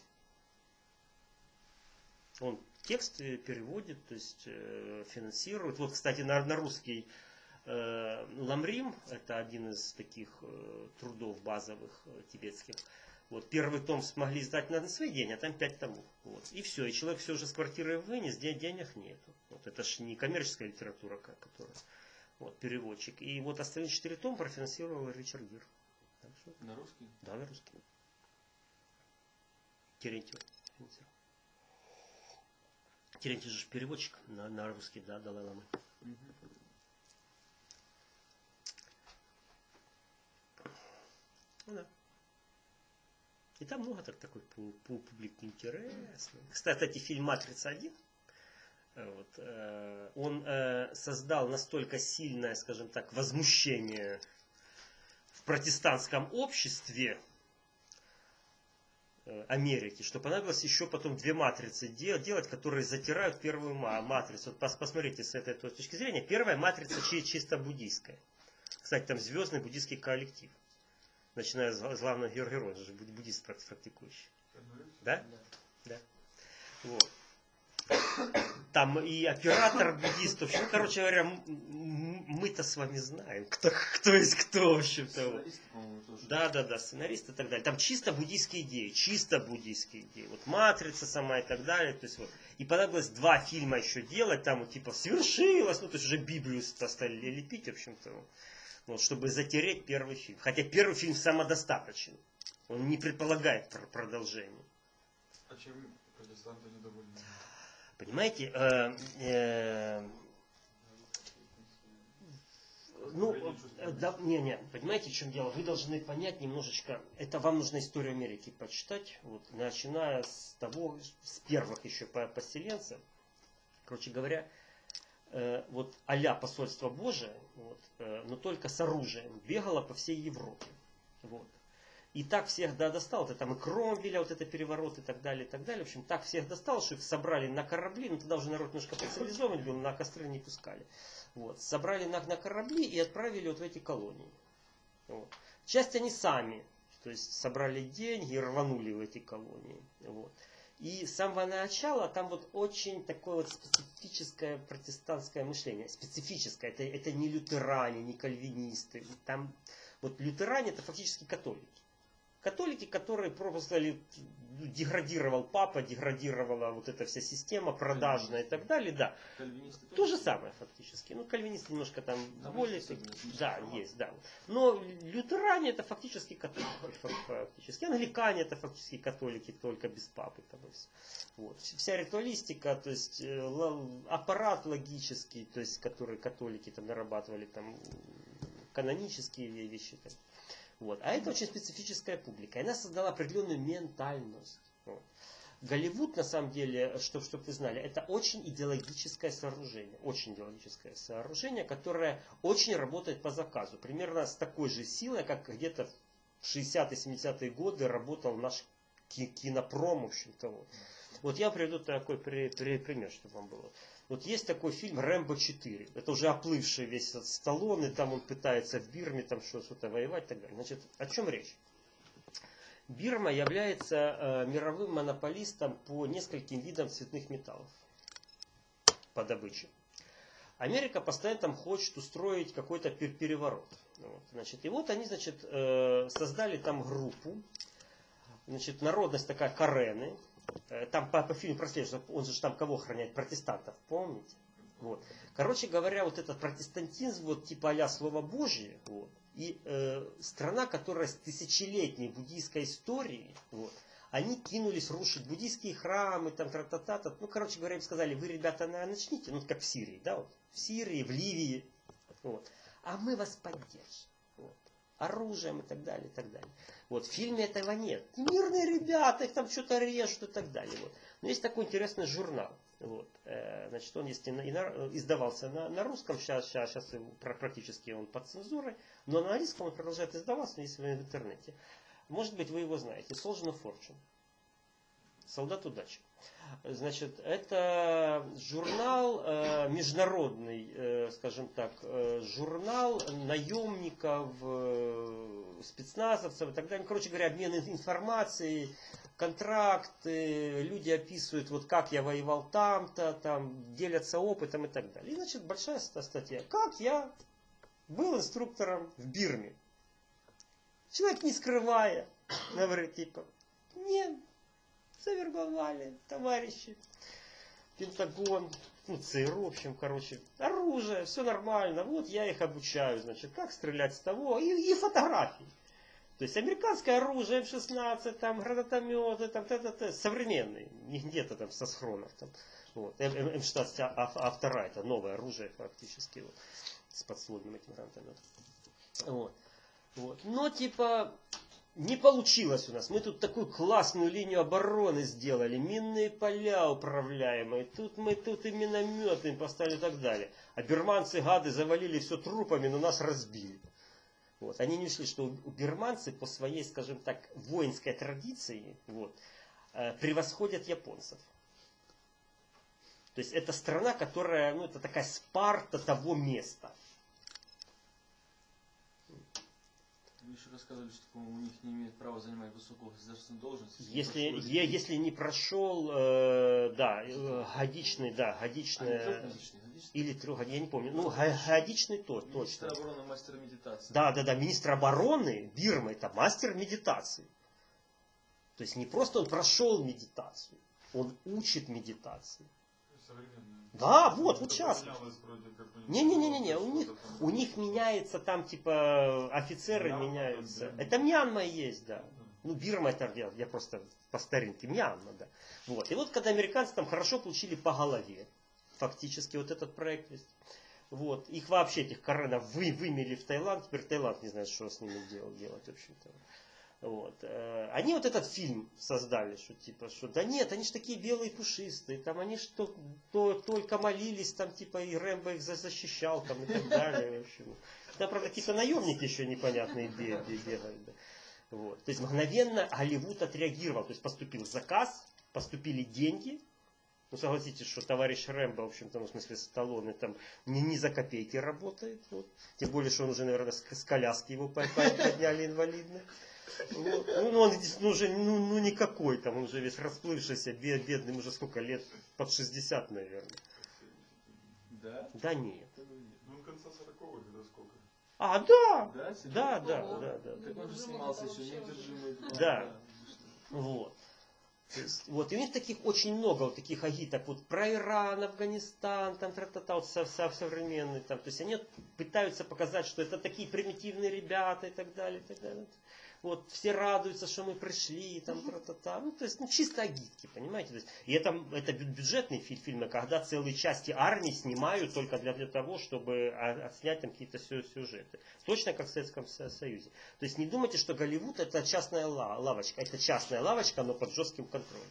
Он текст переводит, то есть финансирует. Вот, кстати, на русский Ламрим, это один из таких трудов базовых тибетских. Вот, первый том смогли издать на свои деньги, а там 5 томов. Вот. И все, и человек все уже с квартиры вынес, денег нету. Вот, это же не коммерческая литература, которая вот, переводчик. И вот остальные 4 тома профинансировал Ричард Гир. На русский? Да, на русский. Терентьев. Терентьев же переводчик на русский, да, Далай-ламы. Ну да. И там много такой по публике интересно. Кстати, фильм «Матрица 1», вот, он создал настолько сильное, скажем так, возмущение в протестантском обществе Америки, что понадобилось еще потом 2 матрицы делать, которые затирают первую матрицу. Вот посмотрите с этой точки зрения. Первая матрица чисто буддийская. Кстати, там звездный буддийский коллектив. Начиная с главного героя, он же буддист практикующий. Да? Да. Вот. Там и оператор буддист. В общем, короче говоря, мы-то с вами знаем, кто есть кто, в общем-то. Да, сценарист и так далее. Там чисто буддийские идеи. Вот матрица сама и так далее. То есть, вот. И понадобилось 2 фильма еще делать, там вот, типа свершилось, ну то есть уже Библию стали лепить, в общем-то. Вот, чтобы затереть первый фильм. Хотя первый фильм самодостаточен. Он не предполагает продолжения. А чем протестанты недовольны? Понимаете, понимаете, в чем дело? Вы должны понять немножечко, это вам нужно историю Америки почитать, вот, начиная с того, с первых еще поселенцев, короче говоря, вот а-ля посольство Божие, вот, но только с оружием, бегало по всей Европе. Вот. И так всех достал, это там и Кромвеля, вот это переворот и так далее, и так далее. В общем, так всех достал, что их собрали на корабли, ну тогда уже народ немножко поцивилизованный был, на костры не пускали. Вот. Собрали на корабли и отправили вот в эти колонии. Вот. Часть они сами, то есть собрали деньги и рванули в эти колонии. Вот. И с самого начала там вот очень такое вот специфическое протестантское мышление. Специфическое, это не лютеране, не кальвинисты. Там вот лютеране это фактически католики. Католики, которые просто деградировал папа, деградировала вот эта вся система продажная и так далее, да. Кальвинисты То тоже же самое фактически. Ну, кальвинисты немножко там Там более... есть особенности, Да, формат. есть, да. Но лютеране это фактически католики. Фактически. Англикане это фактически католики, только без папы. Там, и всё. Вот. Вся ритуалистика, то есть аппарат логический, то есть который католики там нарабатывали, там канонические вещи. Там. Вот. А это очень специфическая публика. И она создала определенную ментальность. Вот. Голливуд, на самом деле, чтобы вы знали, это очень идеологическое сооружение. Очень идеологическое сооружение, которое очень работает по заказу. Примерно с такой же силой, как где-то в 60-70-е годы работал наш кинопром, в общем-то. Вот я приведу такой пример, чтобы вам было. Вот есть такой фильм «Рэмбо 4». Это уже оплывший весь от Сталлоне, там он пытается в Бирме там что-то воевать и так далее. Значит, о чем речь? Бирма является мировым монополистом по нескольким видам цветных металлов по добыче. Америка постоянно там хочет устроить какой-то переворот. Вот, значит, и вот они, значит, создали там группу, значит, народность такая Карены. Там по фильму прослеживается, он же там кого охраняет? Протестантов, помните? Вот. Короче говоря, вот этот протестантизм, вот типа а-ля Слово Божье, вот, и страна, которая с тысячелетней буддийской историей, вот, они кинулись рушить буддийские храмы, там, тра-та-та-та. Ну, короче говоря, им сказали, вы, ребята, начните, ну, как в Сирии, да, вот, в Сирии, в Ливии, вот, а мы вас поддержим, вот, оружием и так далее, и так далее. Вот, в фильме этого нет. Мирные ребята, их там что-то режут и так далее, вот. Но есть такой интересный журнал. Вот. Значит, он издавался на русском, сейчас практически он под цензурой, но на английском он продолжает издаваться, но есть в интернете. Может быть, вы его знаете. Soldier of Fortune. Солдат удачи. Значит, это журнал международный, скажем так, журнал наемников, спецназовцев и так далее. Короче говоря, обмен информацией, контракты, люди описывают, вот как я воевал там-то, там, делятся опытом и так далее. И, значит, большая статья. Как я был инструктором в Бирме. Человек, не скрывая, говорит, типа, не, завербовали товарищи, Пентагон, ну, ЦРУ, в общем, короче, оружие, все нормально, вот я их обучаю, значит, как стрелять с того, и фотографии. То есть американское оружие, М-16, там, гранатометы, там, современные, не где-то там со схронов. Там. Вот. М-16 А2, это новое оружие фактически, вот, с подствольным этим гранатометом. Вот. Вот. Но типа не получилось у нас. Мы тут такую классную линию обороны сделали, минные поля управляемые, тут и минометы им поставили и так далее. А бирманцы, гады, завалили все трупами, но нас разбили. Вот. Они не ушли, что бирманцы по своей, скажем так, воинской традиции вот, превосходят японцев. То есть это страна, которая, ну, это такая Спарта того места. Вы еще рассказывали, что, по-моему, у них не имеют права занимать высокую государственную должность. Если не прошел, годичный, или трехгодичный, я не помню, ну, годичный точно. Министр обороны, мастер медитации. Да, министр обороны Бирмы, это мастер медитации. То есть не просто он прошел медитацию, он учит медитации. Да, вот сейчас. Не, у них меняется там, типа, офицеры Мьянма, меняются. Это Мьянма есть, да. Ну, Бирма это я просто по старинке, Мьянма, да. Вот. И вот когда американцы там хорошо получили по голове, фактически вот этот проект есть. Вот. Их вообще, этих Каренов, вымели в Таиланд, теперь Таиланд не знает, что с ними делать, в общем-то. Вот. Они вот этот фильм создали, что типа, что да нет, они же такие белые пушистые, там они что только молились, там типа и Рэмбо их защищал, там и так далее. В общем. Там, правда, какие-то наемники еще непонятные бегают. Да. Вот. То есть мгновенно Голливуд отреагировал, то есть поступил заказ, поступили деньги. Ну, согласитесь, что товарищ Рэмбо, в общем-то, ну, в смысле, Сталлоне там не за копейки работает. Вот. Тем более, что он уже, наверное, с коляски его подняли инвалидно. Вот. Ну, он уже никакой, там, он уже весь расплывшийся, бедный, уже сколько лет, под 60, наверное. Да? Да нет. Ну, в конце 40-х, когда сколько? А, да! Да? Да. Так он же снимался еще неудержимый. Да. Вот. Вот, и у них таких очень много, вот таких агиток, вот про Иран, Афганистан, там, тра-та-та, вот современные, там, то есть они пытаются показать, что это такие примитивные ребята и так далее, и так далее. Вот, все радуются, что мы пришли, там, тра-та-та. Ну, то есть, ну, чисто агитки, понимаете? То есть, и это бюджетные фильмы, когда целые части армии снимают только для того, чтобы отснять там какие-то сюжеты. Точно как в Советском Союзе. То есть, не думайте, что Голливуд это частная лавочка. Это частная лавочка, но под жестким контролем.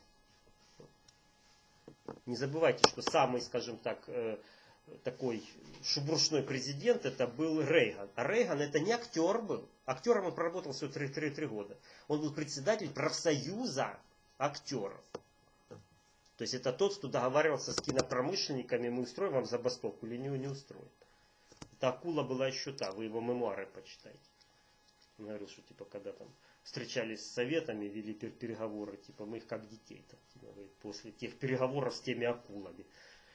Не забывайте, что самый, скажем так, такой шубуршной президент, это был Рейган. А Рейган это не актер был. Актером он проработал всего 3 года. Он был председатель профсоюза актеров. То есть это тот, кто договаривался с кинопромышленниками, мы устроим вам забастовку или не устроим. Эта акула была еще та, вы его мемуары почитайте. Он говорил, что типа когда там встречались с советами, вели переговоры, типа мы их как детей. Там, типа, после тех переговоров с теми акулами.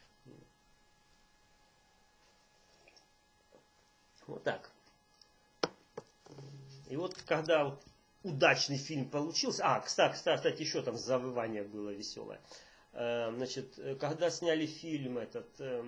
Вот так. И вот когда вот удачный фильм получился. Кстати, еще там завывание было веселое. Значит, когда сняли фильм этот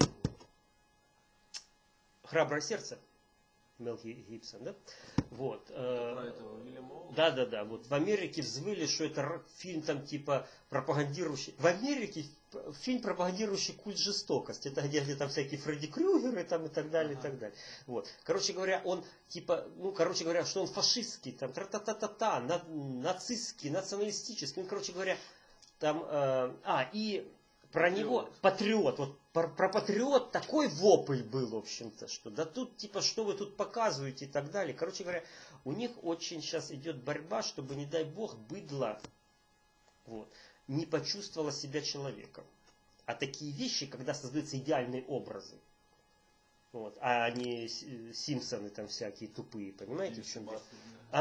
«Храброе сердце», Мел Гибсон, да? Вот. Про этого Уильяма Оуэна? Да. Вот в Америке взвыли, что это фильм там типа пропагандирующий. В Америке фильм, пропагандирующий культ жестокости. Это где там всякие Фредди Крюгеры там и так далее, и так далее. Вот. Короче говоря, он типа, что он фашистский, там, тра-та-та-та-та, нацистский, националистический. Короче говоря, там, и про него патриот. Вот про патриот такой вопль был, в общем-то, что да тут типа что вы тут показываете и так далее. Короче говоря, у них очень сейчас идет борьба, чтобы, не дай бог, быдло не почувствовало себя человеком. А такие вещи, когда создаются идеальные образы, а не Симпсоны там всякие тупые, понимаете, в чем дело?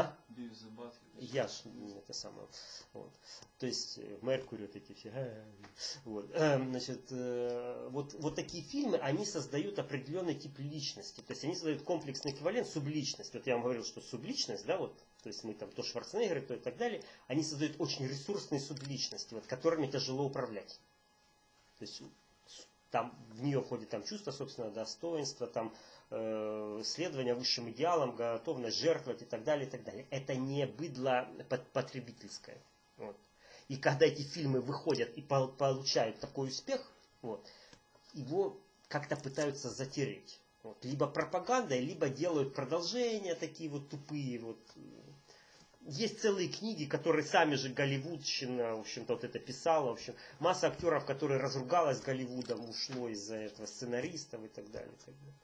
Я ж это самое. То есть Меркурий, вот эти все. Значит, вот такие фильмы, они создают определенный тип личности. То есть они создают комплексный эквивалент, субличность. Вот я вам говорил, что субличность, да, вот, то есть мы там то Шварценеггеры, то и так далее, они создают очень ресурсные субличности, которыми тяжело управлять. То есть там в нее входит там чувство собственного достоинства, там следование высшим идеалам, готовность жертвовать и так далее, и так далее. Это не быдло потребительское. И когда эти фильмы выходят и получают такой успех, его как-то пытаются затереть. Либо пропагандой, либо делают продолжения такие тупые. Есть целые книги, которые сами же голливудщина, в общем-то, это писала. В общем, масса актеров, которые разругалась с Голливудом, ушло из-за этого, сценаристов и так далее. И так далее.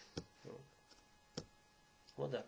Вот так.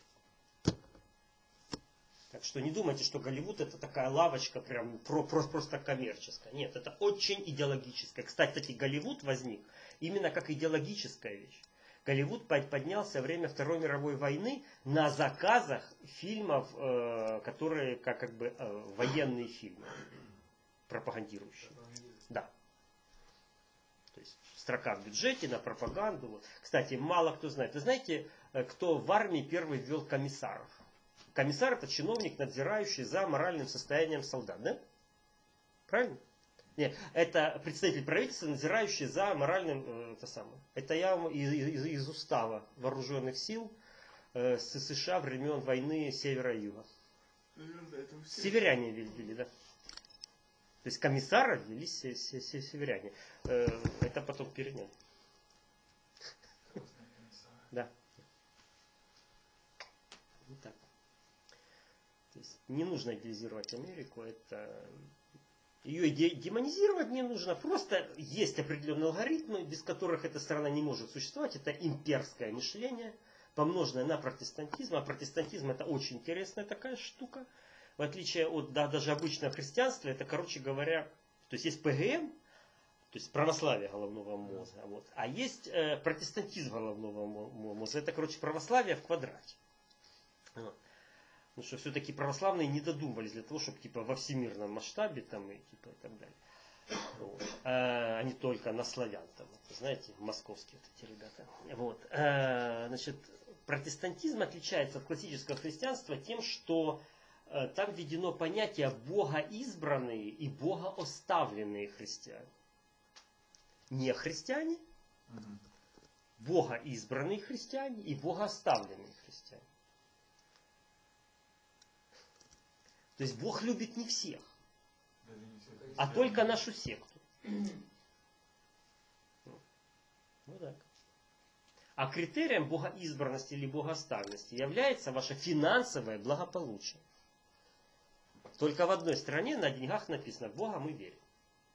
Так что не думайте, что Голливуд это такая лавочка прям просто коммерческая. Нет, это очень идеологическая. Кстати, Голливуд возник именно как идеологическая вещь. Голливуд поднялся во время Второй мировой войны на заказах фильмов, которые как бы военные фильмы, пропагандирующие. Да. То есть строка в бюджете на пропаганду. Кстати, мало кто знает. Вы знаете, кто в армии первый ввел комиссаров? Комиссар это чиновник, надзирающий за моральным состоянием солдат, да? Правильно? Нет, это представитель правительства, надзирающий за моральным, Это я вам из устава вооруженных сил США времен войны Севера и Юга. Северяне ввели, да. То есть комиссара ввели северяне. Это потом переняли. Да. Вот так. То есть не нужно идеализировать Америку, ее демонизировать не нужно, просто есть определенные алгоритмы, без которых эта страна не может существовать. Это имперское мышление, помноженное на протестантизм. А протестантизм это очень интересная такая штука. В отличие от даже обычного христианства, это, короче говоря, то есть ПГМ, то есть православие головного мозга. А есть протестантизм головного мозга. Это, короче, православие в квадрате. Потому что все-таки православные не додумывались для того, чтобы во всемирном масштабе и так далее. А не только на славян. Знаете, московские эти ребята. Значит, протестантизм отличается от классического христианства тем, что там введено понятие богоизбранные и богооставленные христиане. Не христиане, Мгм. богоизбранные христиане и богооставленные христиане. То есть Бог любит не всех, Даже не все а христиане. только нашу секту. Вот так. А критерием богоизбранности или богооставленности является ваше финансовое благополучие. Только в одной стране на деньгах написано: в Бога мы верим.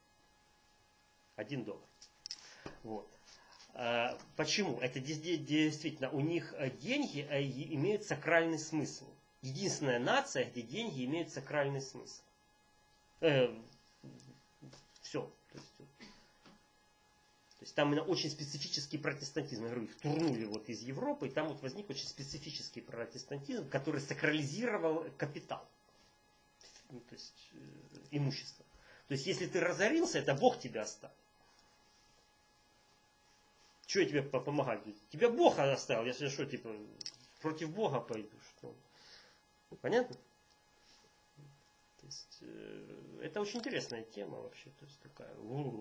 $1. Вот. Почему? Это действительно у них деньги имеют сакральный смысл. Единственная нация, где деньги имеют сакральный смысл. Все. То есть там именно очень специфический протестантизм. Я говорю, их турнули вот из Европы, и там вот возник очень специфический протестантизм, который сакрализировал капитал. Ну, то есть имущество. То есть если ты разорился, это Бог тебя оставил. Что я тебе помогать? Тебя Бог оставил. Я что, типа, против Бога пойду? Что? Понятно? То есть, это очень интересная тема вообще. То есть такая.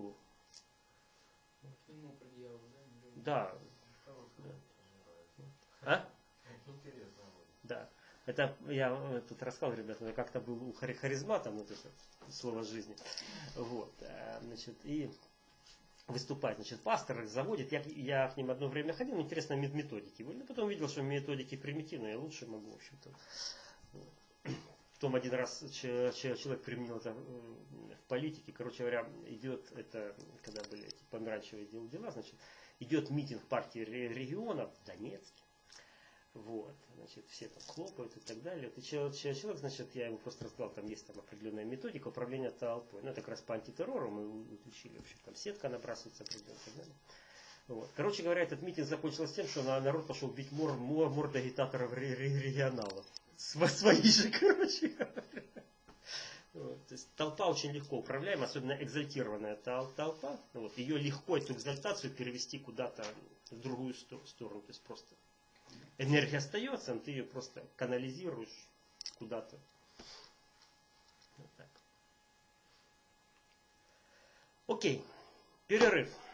Ему про дьявола, Да. А? Интересно. Да. Это я тут рассказывал, ребята, я как-то был у харизмата, вот это слово жизни. Вот. Значит, и выступать, значит, пастор их заводит. Я к ним одно время ходил, интересно, методики были. Потом видел, что методики примитивные, я лучше могу, в общем-то. Вот. Потом один раз человек применил это в политике. Короче говоря, идет, это, когда были эти померанчевые дела, значит, идет митинг партии регионов в Донецке. Вот, значит, все там хлопают и так далее. И человек, значит, я ему просто рассказал, там есть там определенная методика управления толпой. Ну, это как раз по антитеррору мы учили, вообще, там сетка набрасывается определенно и так далее. Вот. Короче говоря, этот митинг закончился тем, что народ пошел бить морды агитаторов регионалов. Свои же, короче говоря. Вот. То есть толпа очень легко управляема, особенно экзальтированная толпа. Вот. Ее легко, эту экзальтацию, перевести куда-то в другую сторону. То есть просто энергия остается, но ты ее просто канализируешь куда-то. Вот так. Окей. Перерыв.